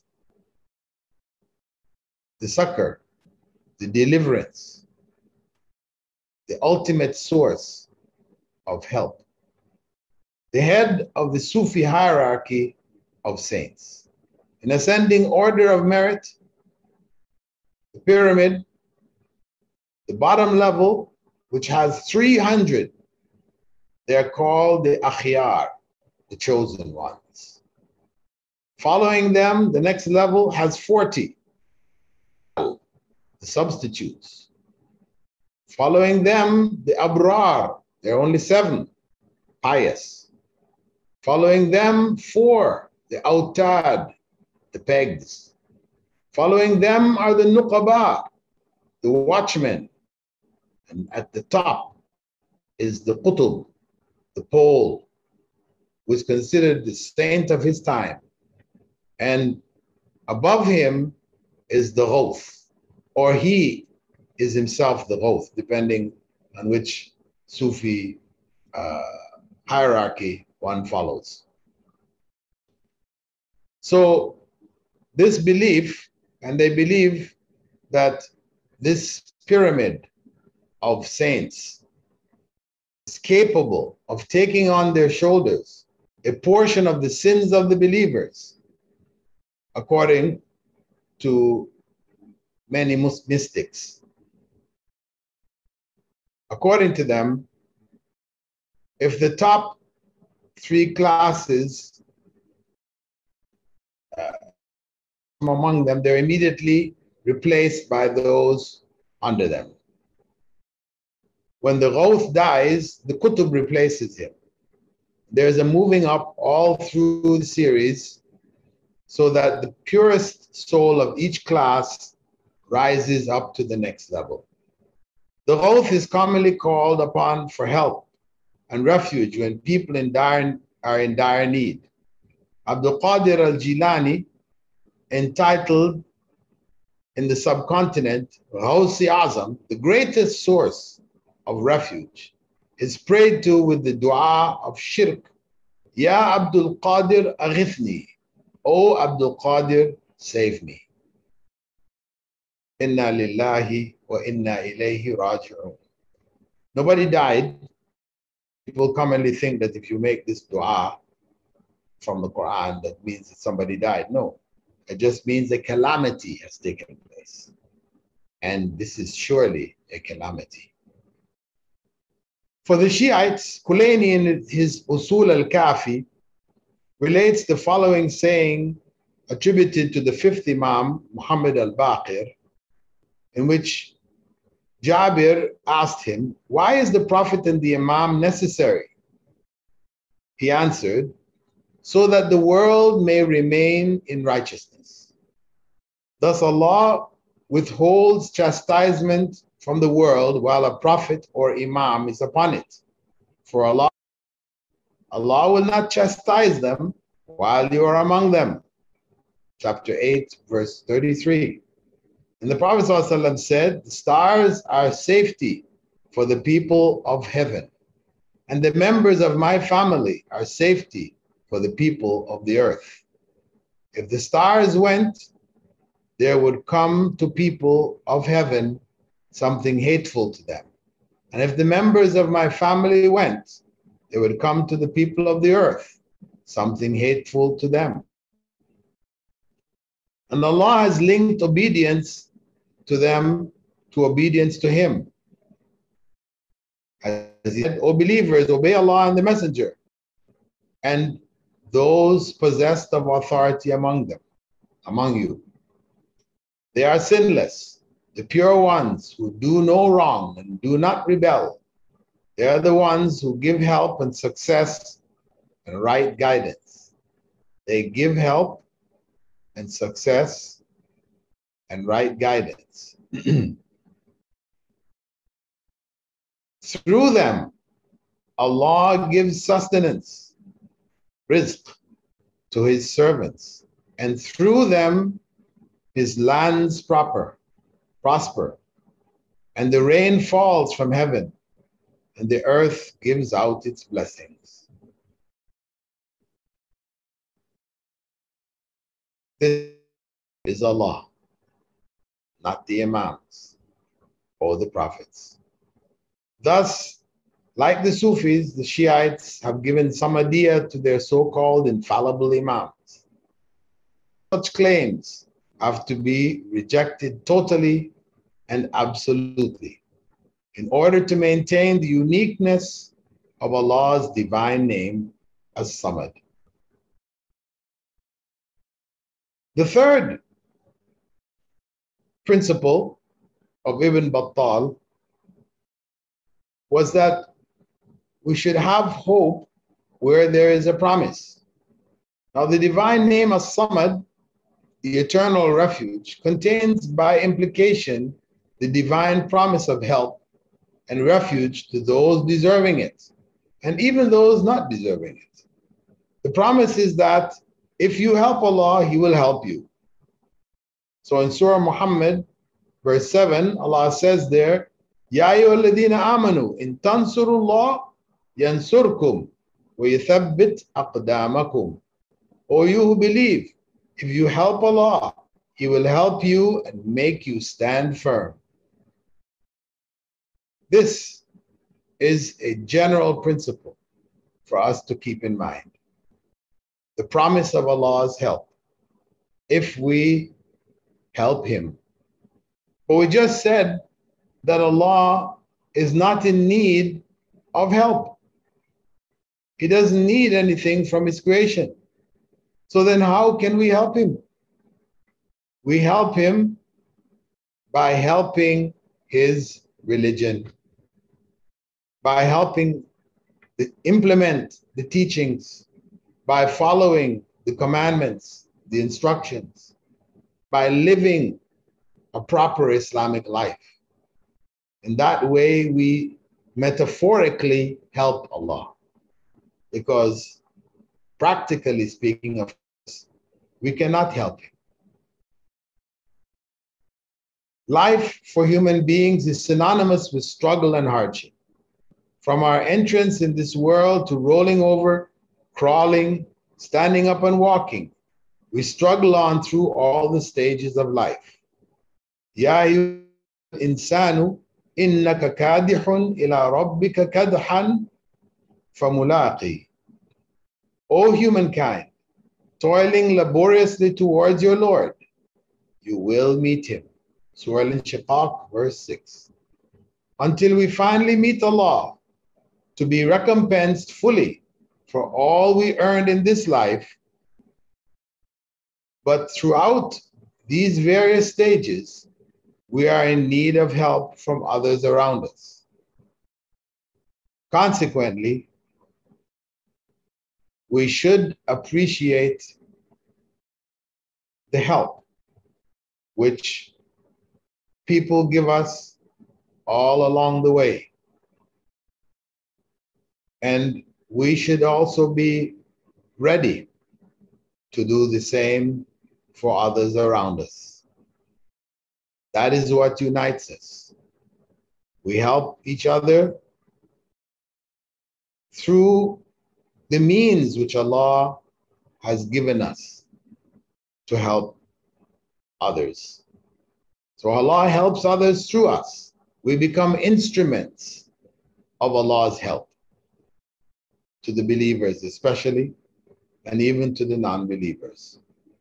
the succor, the deliverance, the ultimate source of help. The head of the Sufi hierarchy of saints. In ascending order of merit, the pyramid, the bottom level, which has three hundred, they are called the akhyar, the chosen ones. Following them, the next level has forty, the substitutes. Following them, the abrar, there are only seven, pious. Following them, four, the autad, the pegs. Following them are the nuqaba, the watchmen. And at the top is the qutub, the pole, who is considered the saint of his time. And above him is the ghawth, or he is himself the ghawth, depending on which Sufi uh, hierarchy one follows. So this belief, and they believe that this pyramid of saints is capable of taking on their shoulders a portion of the sins of the believers, according to many mystics. According to them, if the top three classes uh, among them, they're immediately replaced by those under them. When the ghawth dies, the qutub replaces him. There's a moving up all through the series so that the purest soul of each class rises up to the next level. The ghawth is commonly called upon for help and refuge when people in dire, are in dire need. Abdul Qadir al-Jilani, entitled in the subcontinent, Ghawsi Azam, the greatest source of refuge, is prayed to with the dua of shirk. Ya Abdul Qadir aghithni, O Abdul Qadir, save me. Inna lillahi wa inna ilayhi raji'un. Nobody died. People commonly think that if you make this dua from the Quran, that means that somebody died. No, it just means a calamity has taken place. And this is surely a calamity. For the Shiites, Kulaini in his Usul al-Kafi relates the following saying attributed to the fifth Imam, Muhammad al-Baqir, in which Jabir asked him, why is the Prophet and the Imam necessary? He answered, so that the world may remain in righteousness. Thus Allah withholds chastisement from the world while a prophet or imam is upon it. For Allah, Allah will not chastise them while you are among them. Chapter eight, verse thirty-three. And the Prophet ﷺ said, the stars are safety for the people of heaven, and the members of my family are safety for the people of the earth. If the stars went, there would come to people of heaven something hateful to them. And if the members of my family went, there would come to the people of the earth something hateful to them. And Allah has linked obedience to them to obedience to Him. As He said, O believers, obey Allah and the Messenger, and those possessed of authority among them, among you. They are sinless, the pure ones who do no wrong and do not rebel. They are the ones who give help and success and right guidance. They give help and success and right guidance. Through them, Allah gives sustenance, rizq, to His servants, and through them His lands proper, prosper, and the rain falls from heaven, and the earth gives out its blessings. This is Allah, not the Imams or the prophets. Thus, like the Sufis, the Shiites have given samadiyya to their so-called infallible Imams. Such claims have to be rejected totally and absolutely in order to maintain the uniqueness of Allah's divine name as Samad. The third principle of Ibn Battal was that we should have hope where there is a promise. Now, the divine name as-Samad, the eternal refuge, contains by implication the divine promise of help and refuge to those deserving it, and even those not deserving it. The promise is that if you help Allah, He will help you. So in Surah Muhammad, verse seven, Allah says there, Ya ayyuhalladhina amanu in tansurullah yansurkum wa yuthabbit aqdamakum. O you who believe, if you help Allah, He will help you and make you stand firm. This is a general principle for us to keep in mind. The promise of Allah's help, if we help Him. But we just said that Allah is not in need of help. He doesn't need anything from His creation. So then how can we help Him? We help Him by helping His religion, by helping the, implement the teachings, by following the commandments, the instructions, by living a proper Islamic life. In that way, we metaphorically help Allah, because practically speaking, of course, we cannot help Him. Life for human beings is synonymous with struggle and hardship. From our entrance in this world to rolling over, crawling, standing up and walking, we struggle on through all the stages of life. Ya insanu innaka kadihun ila rabbika kadhan famulaqi. O humankind, toiling laboriously towards your Lord, you will meet Him. Surah Al-Inshiqaq, verse six. Until we finally meet Allah, to be recompensed fully for all we earned in this life. But throughout these various stages, we are in need of help from others around us. Consequently, we should appreciate the help which people give us all along the way. And we should also be ready to do the same for others around us. That is what unites us. We help each other through the means which Allah has given us to help others. So Allah helps others through us. We become instruments of Allah's help to the believers especially, and even to the non-believers.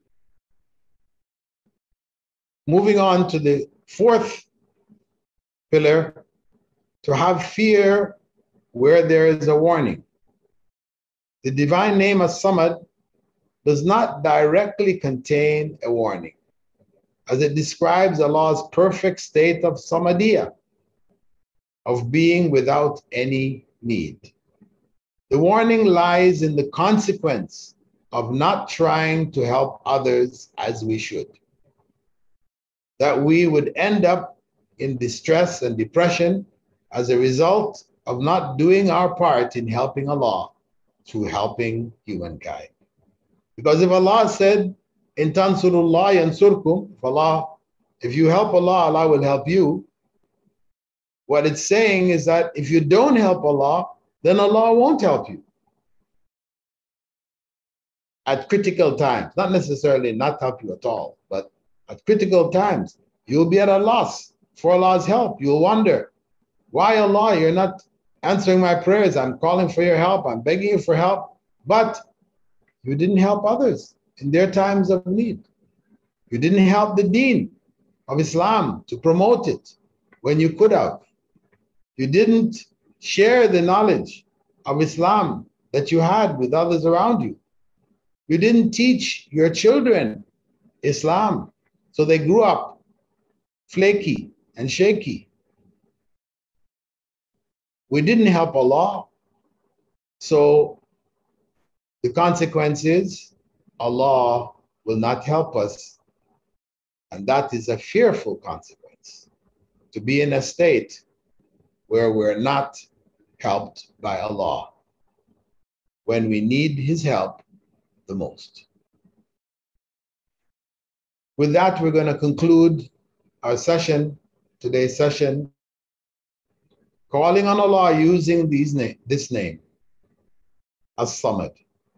Moving on to the fourth pillar, to have fear where there is a warning. The divine name as-Samad does not directly contain a warning, as it describes Allah's perfect state of samadiyya, of being without any need. The warning lies in the consequence of not trying to help others as we should. That we would end up in distress and depression as a result of not doing our part in helping Allah through helping humankind. Because if Allah said, in tansurullah yansurkum, if Allah, if you help Allah, Allah will help you. What it's saying is that if you don't help Allah, then Allah won't help you. At critical times, not necessarily not help you at all, but at critical times, you'll be at a loss for Allah's help. You'll wonder, why Allah, you're not answering my prayers. I'm calling for your help. I'm begging you for help. But you didn't help others in their times of need. You didn't help the deen of Islam to promote it when you could have. You didn't share the knowledge of Islam that you had with others around you. You didn't teach your children Islam, so they grew up flaky and shaky. We didn't help Allah, so the consequence is Allah will not help us, and that is a fearful consequence, to be in a state where we're not helped by Allah when we need His help the most. With that, we're going to conclude our session, today's session, calling on Allah using these na- this name, As-Samad.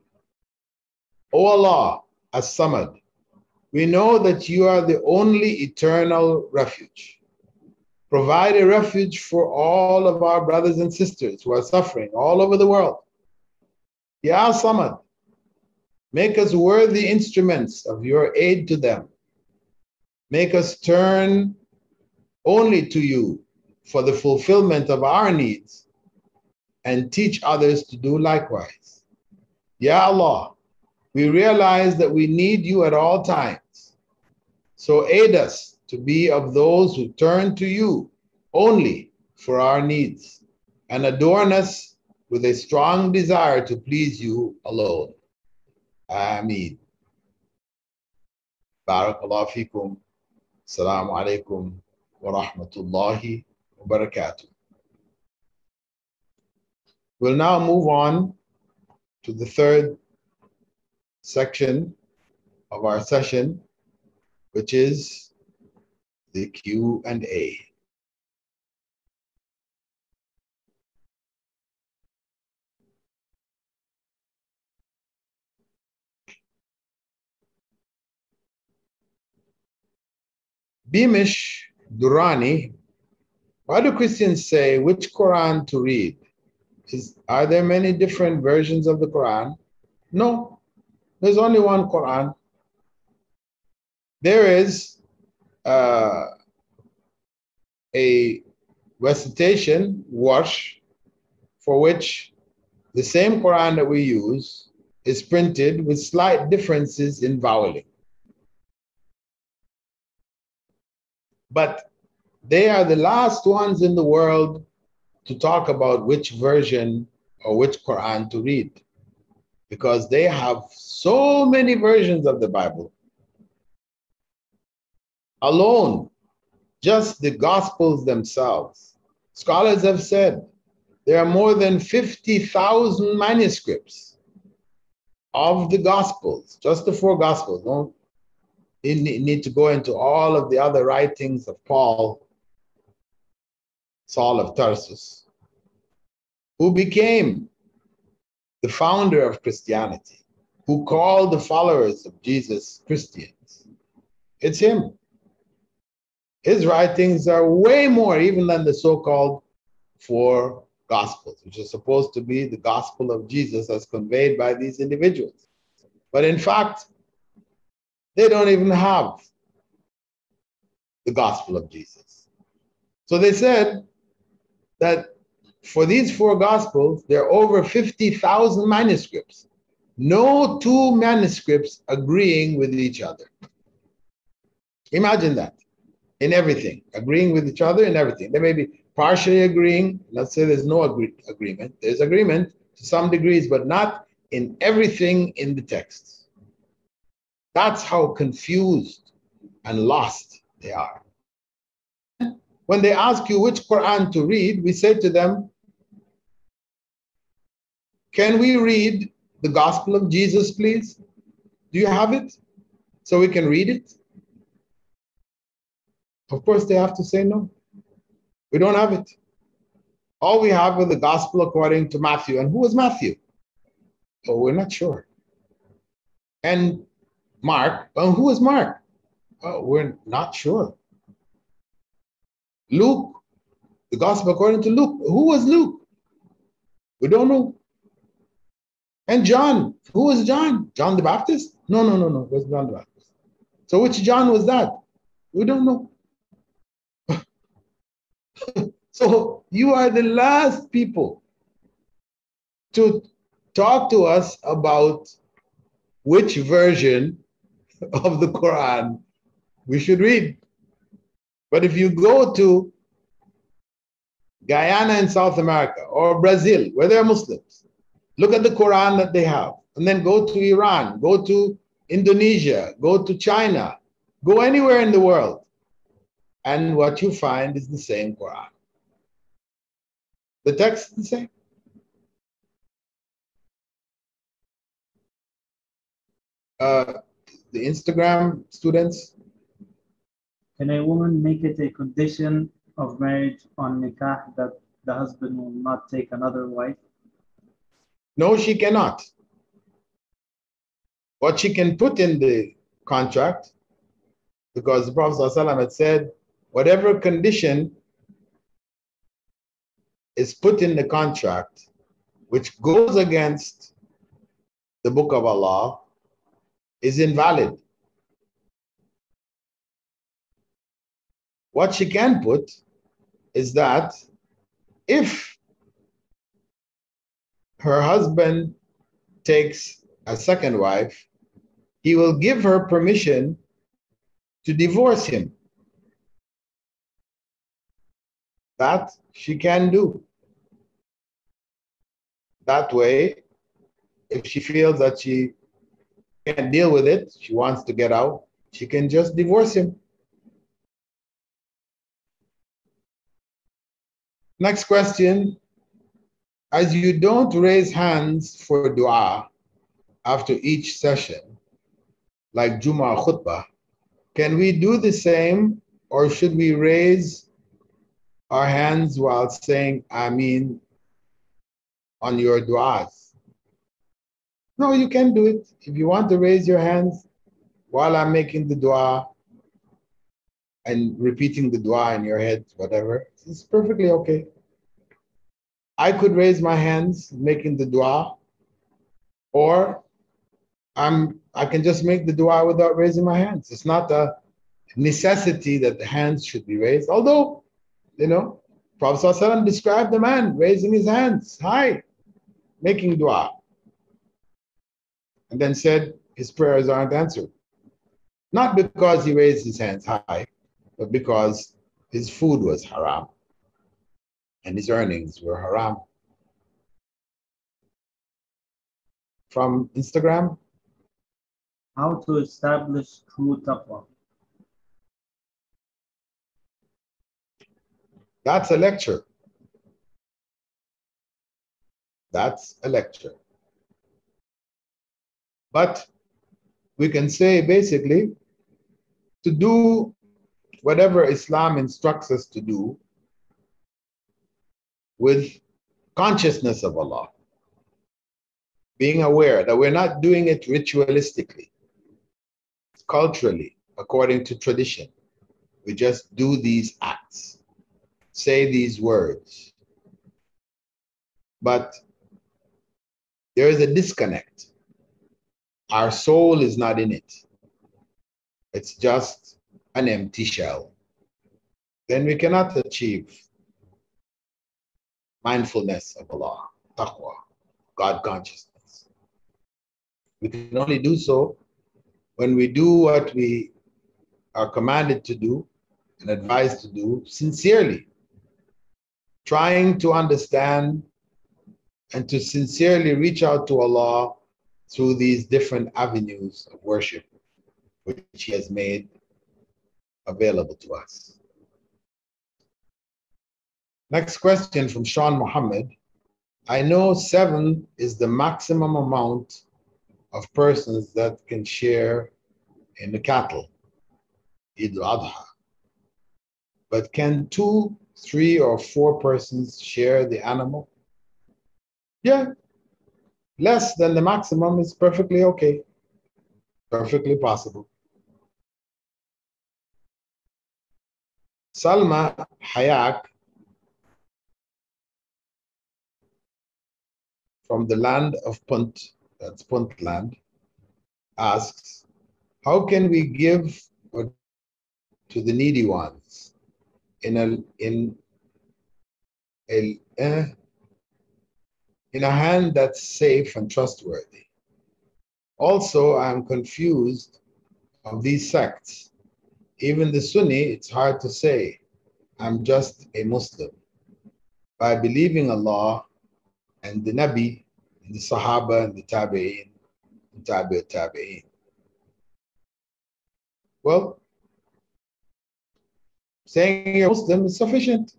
O Allah, As-Samad, we know that you are the only eternal refuge. Provide a refuge for all of our brothers and sisters who are suffering all over the world. Ya Samad, make us worthy instruments of your aid to them. Make us turn only to you for the fulfillment of our needs and teach others to do likewise. Ya Allah, we realize that we need you at all times. So aid us to be of those who turn to you only for our needs and adorn us with a strong desire to please you alone. Ameen. Barakallahu feekum. Assalamu alaikum wa rahmatullahi wa barakatuh. We'll now move on to the third section of our session, which is the Q and A. Beamish Durrani, why do Christians say which Quran to read? Is, are there many different versions of the Quran? No, there's only one Quran. There is uh, a recitation, Warsh, for which the same Quran that we use is printed with slight differences in voweling. But they are the last ones in the world to talk about which version or which Quran to read, because they have so many versions of the Bible. Alone, just the Gospels themselves. Scholars have said there are more than fifty thousand manuscripts of the Gospels, just the four Gospels. Don't need to go into all of the other writings of Paul, Saul of Tarsus, who became the founder of Christianity, who called the followers of Jesus Christians. It's him. His writings are way more even than the so-called four Gospels, which are supposed to be the gospel of Jesus as conveyed by these individuals. But in fact, they don't even have the gospel of Jesus. So they said that for these four gospels, there are over fifty thousand manuscripts. No two manuscripts agreeing with each other. Imagine that, in everything, agreeing with each other in everything. They may be partially agreeing. Let's say there's no agree agreement. There's agreement to some degrees, but not in everything in the text. That's how confused and lost they are. When they ask you which Quran to read, we say to them, can we read the Gospel of Jesus, please? Do you have it? So we can read it? Of course, they have to say no. We don't have it. All we have is the Gospel according to Matthew. And who was Matthew? Oh, we're not sure. And Mark, well, who is Mark? Oh, we're not sure. Luke, the Gospel according to Luke. Who was Luke? We don't know. And John, who was John? John the Baptist? No, no, no, no, it was John the Baptist. So which John was that? We don't know. So you are the last people to talk to us about which version of the Quran we should read. But if you go to Guyana in South America or Brazil, where they're Muslims, look at the Quran that they have, and then go to Iran, go to Indonesia, go to China, go anywhere in the world, and what you find is the same Quran. The text is the same. Uh, the Instagram students. Can a woman make it a condition of marriage on nikah that the husband will not take another wife? No, she cannot. What she can put in the contract, because the Prophet ﷺ had said, whatever condition is put in the contract, which goes against the book of Allah, is invalid. What she can put is that if her husband takes a second wife, he will give her permission to divorce him. That she can do. That way, if she feels that she can't deal with it, she wants to get out, she can just divorce him. Next question. As you don't raise hands for dua after each session, like Jummah khutbah, can we do the same, or should we raise our hands while saying Ameen on your du'as? No, you can do it. If you want to raise your hands while I'm making the dua and repeating the dua in your head, whatever, it's perfectly okay. I could raise my hands making the dua, or I'm, I can just make the dua without raising my hands. It's not a necessity that the hands should be raised, although, you know, Prophet ﷺ described the man raising his hands high, making dua, and then said his prayers aren't answered. Not because he raised his hands high, but because his food was haram and his earnings were haram. From Instagram. How to establish true taqwa? That's a lecture. That's a lecture. But we can say basically to do whatever Islam instructs us to do with consciousness of Allah, being aware that we're not doing it ritualistically, culturally, according to tradition. We just do these acts, say these words. But there is a disconnect. Our soul is not in it. It's just an empty shell. Then we cannot achieve mindfulness of Allah, taqwa, God consciousness. We can only do so when we do what we are commanded to do and advised to do sincerely, trying to understand and to sincerely reach out to Allah through these different avenues of worship which He has made available to us. Next question from Sean Muhammad. I know seven is the maximum amount of persons that can share in the cattle, Eid al-Adha. But can two, three, or four persons share the animal? Yeah, less than the maximum is perfectly okay, perfectly possible. Salma Hayak from the land of Punt, that's Puntland, asks, how can we give to the needy ones in a in a uh, in a hand that's safe and trustworthy? Also, I am confused of these sects. Even the Sunni, it's hard to say, I'm just a Muslim. By believing Allah and the Nabi, and the Sahaba, and the Tabi'in, and Tabi'ut Tabi'in. Well, saying you're Muslim is sufficient.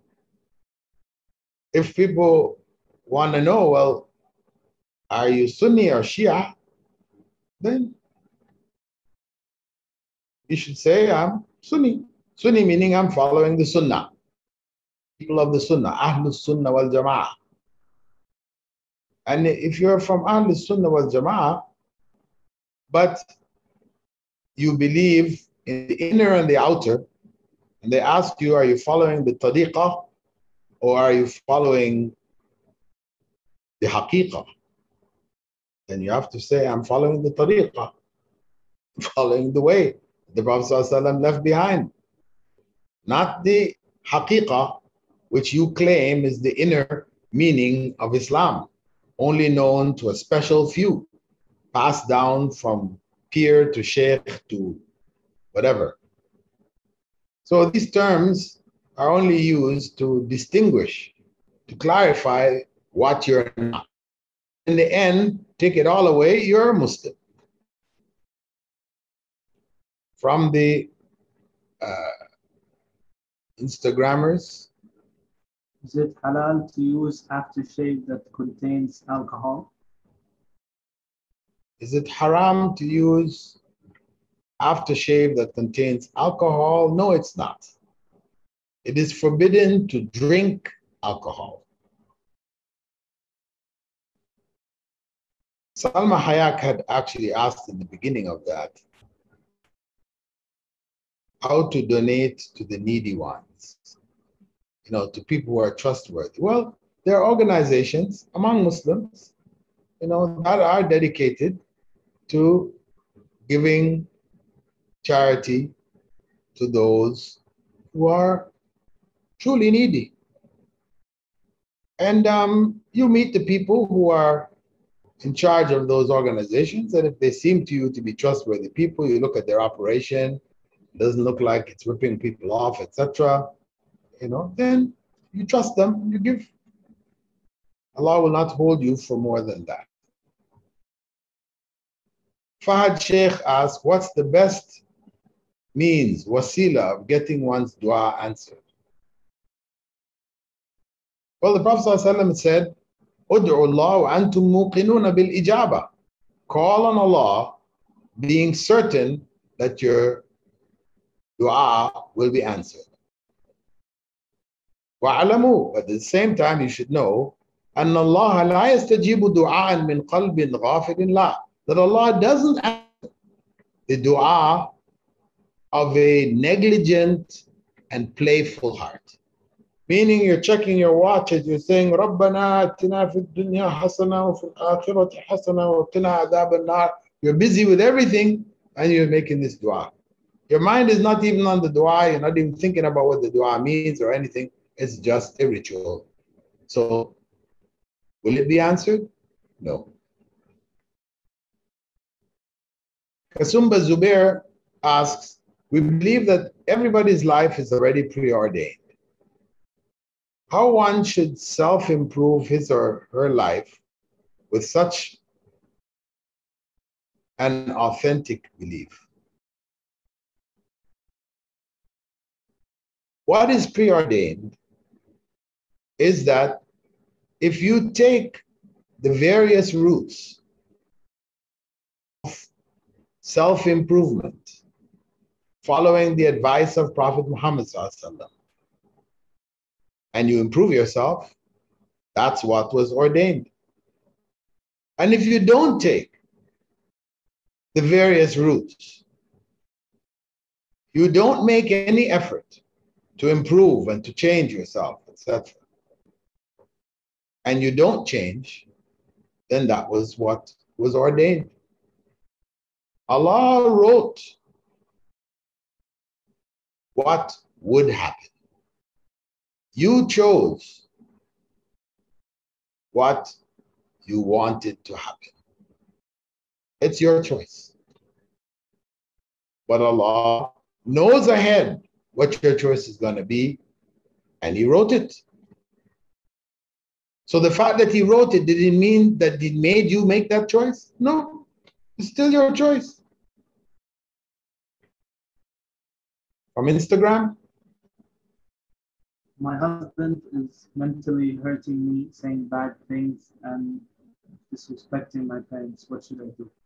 If people want to know, well, are you Sunni or Shia? Then you should say, I'm Sunni. Sunni meaning I'm following the Sunnah. People of the Sunnah, Ahlul Sunnah wal Jama'ah. And if you're from Ahlul Sunnah wal Jama'ah, but you believe in the inner and the outer, and they ask you, are you following the tariqah or are you following the haqiqah? Then you have to say, I'm following the tariqah, following the way the Prophet ﷺ left behind. Not the haqiqah, which you claim is the inner meaning of Islam, only known to a special few, passed down from peer to sheikh to whatever. So these terms are only used to distinguish, to clarify what you're not. In the end, take it all away, you're a Muslim. From the uh, Instagrammers. Is it halal to use aftershave that contains alcohol? Is it haram to use aftershave that contains alcohol? No, it's not. It is forbidden to drink alcohol. Salma Hayak had actually asked in the beginning of that how to donate to the needy ones, you know, to people who are trustworthy. Well, there are organizations among Muslims, you know, that are dedicated to giving charity to those who are truly needy. And um, you meet the people who are in charge of those organizations, and if they seem to you to be trustworthy people, you look at their operation, it doesn't look like it's ripping people off, et cetera, you know, then you trust them, you give. Allah will not hold you for more than that. Fahad Sheikh asks, what's the best means, wasila, of getting one's dua answered? Well, the Prophet ﷺ said, Ud'u Allah wa antum muqinuna bil ijaba. Call on Allah, being certain that your dua will be answered. Wa'alamu, but at the same time you should know, أن الله لا يستجيب دعاء من قلب غافل لا, that Allah doesn't answer the dua of a negligent and playful heart. Meaning you're checking your watch as you're saying, رَبَّنَا آتِنَا فِي الدُّنْيَا حَسَنَةً وَفِي الْآخِرَةِ حَسَنَةً وَقِنَا عَذَابَ النَّارِ. You're busy with everything and you're making this dua. Your mind is not even on the dua, you're not even thinking about what the dua means or anything. It's just a ritual. So, will it be answered? No. Kasumba Zubair asks, we believe that everybody's life is already preordained. how one should self-improve his or her life with such an authentic belief. What is preordained is that if you take the various routes of self-improvement following the advice of Prophet Muhammad ﷺ, and you improve yourself, that's what was ordained. And if you don't take the various routes, you don't make any effort to improve and to change yourself, et cetera, and you don't change, then that was what was ordained. Allah wrote what would happen. You chose what you wanted to happen. It's your choice. But Allah knows ahead what your choice is going to be, and He wrote it. So the fact that He wrote it, did it mean that it made you make that choice? No, it's still your choice. From Instagram? My husband is mentally hurting me, saying bad things and disrespecting my parents. What should I do?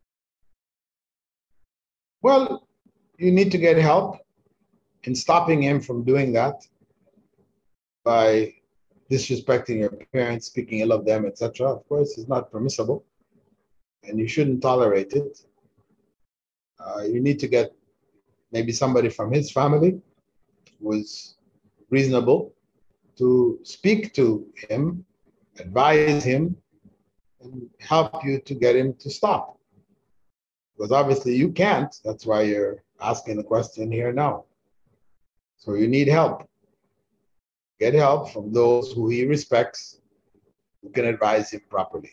Well, you need to get help in stopping him from doing that by disrespecting your parents, speaking ill of them, et cetera. Of course, it's not permissible, and you shouldn't tolerate it. Uh, you need to get maybe somebody from his family who is reasonable to speak to him, advise him, and help you to get him to stop. Because obviously you can't. That's why you're asking the question here now. So you need help. Get help from those who he respects, who can advise him properly.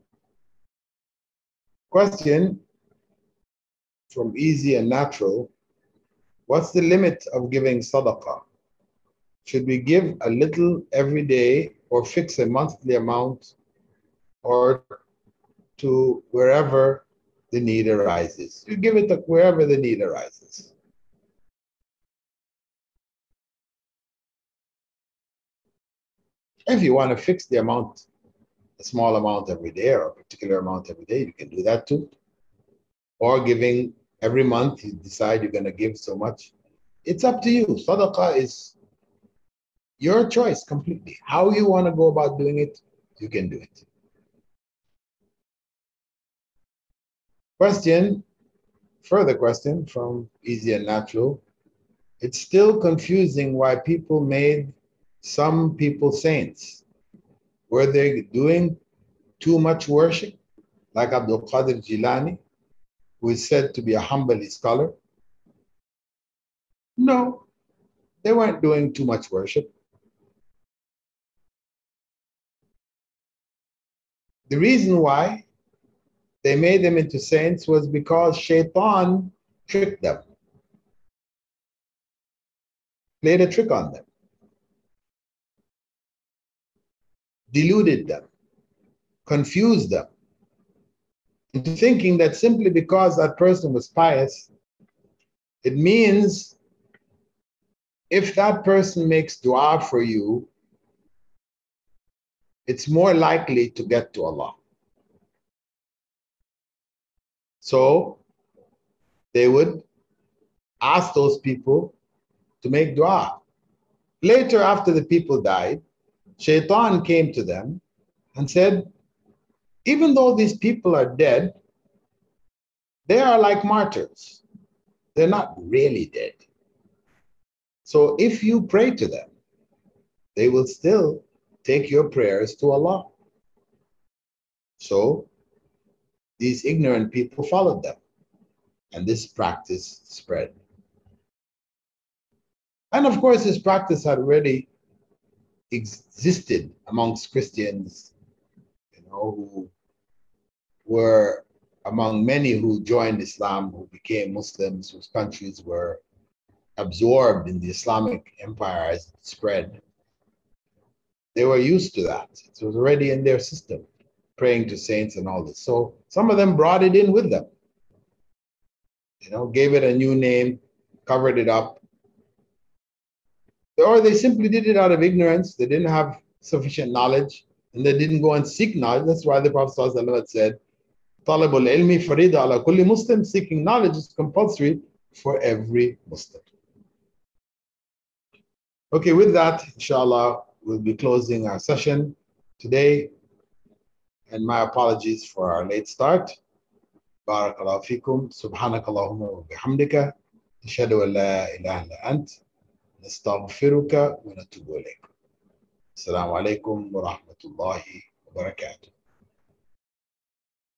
Question from Easy and Natural. What's the limit of giving sadaqah? Should we give a little every day or fix a monthly amount or to wherever the need arises? You give it to wherever the need arises. If you want to fix the amount, a small amount every day or a particular amount every day, you can do that too. Or giving every month, you decide you're going to give so much. It's up to you. Sadaqah is your choice completely. How you want to go about doing it, you can do it. Question, further question from Easy and Natural. It's still confusing why people made some people saints. Were they doing too much worship? Like Abdul Qadir Jilani, who is said to be a Hanbali scholar? No, they weren't doing too much worship. The reason why they made them into saints was because Shaitan tricked them, played a trick on them, deluded them, confused them into thinking that simply because that person was pious, it means if that person makes dua for you, it's more likely to get to Allah. So they would ask those people to make dua. Later, after the people died, Shaitan came to them and said, even though these people are dead, they are like martyrs. They're not really dead. So if you pray to them, they will still take your prayers to Allah. So these ignorant people followed them, and this practice spread. And of course, this practice had already existed amongst Christians, you know, who were among many who joined Islam, who became Muslims, whose countries were absorbed in the Islamic empire as it spread. They were used to that. It was already in their system, praying to saints and all this. So some of them brought it in with them. You know, gave it a new name, covered it up. Or they simply did it out of ignorance. They didn't have sufficient knowledge, and they didn't go and seek knowledge. That's why the Prophet ﷺ said, Talabul ilmi farida ala kulli Muslim, seeking knowledge is compulsory for every Muslim. Okay, with that, inshallah, we'll be closing our session today. And my apologies for our late start. Barakallahu fikum. Subhanakallahumma wa bihamdika. Ashhadu an la ilaha illa ant. Nastaghfiruka wa natubu ilayk. Assalamu alaikum wa rahmatullahi wa barakatuh.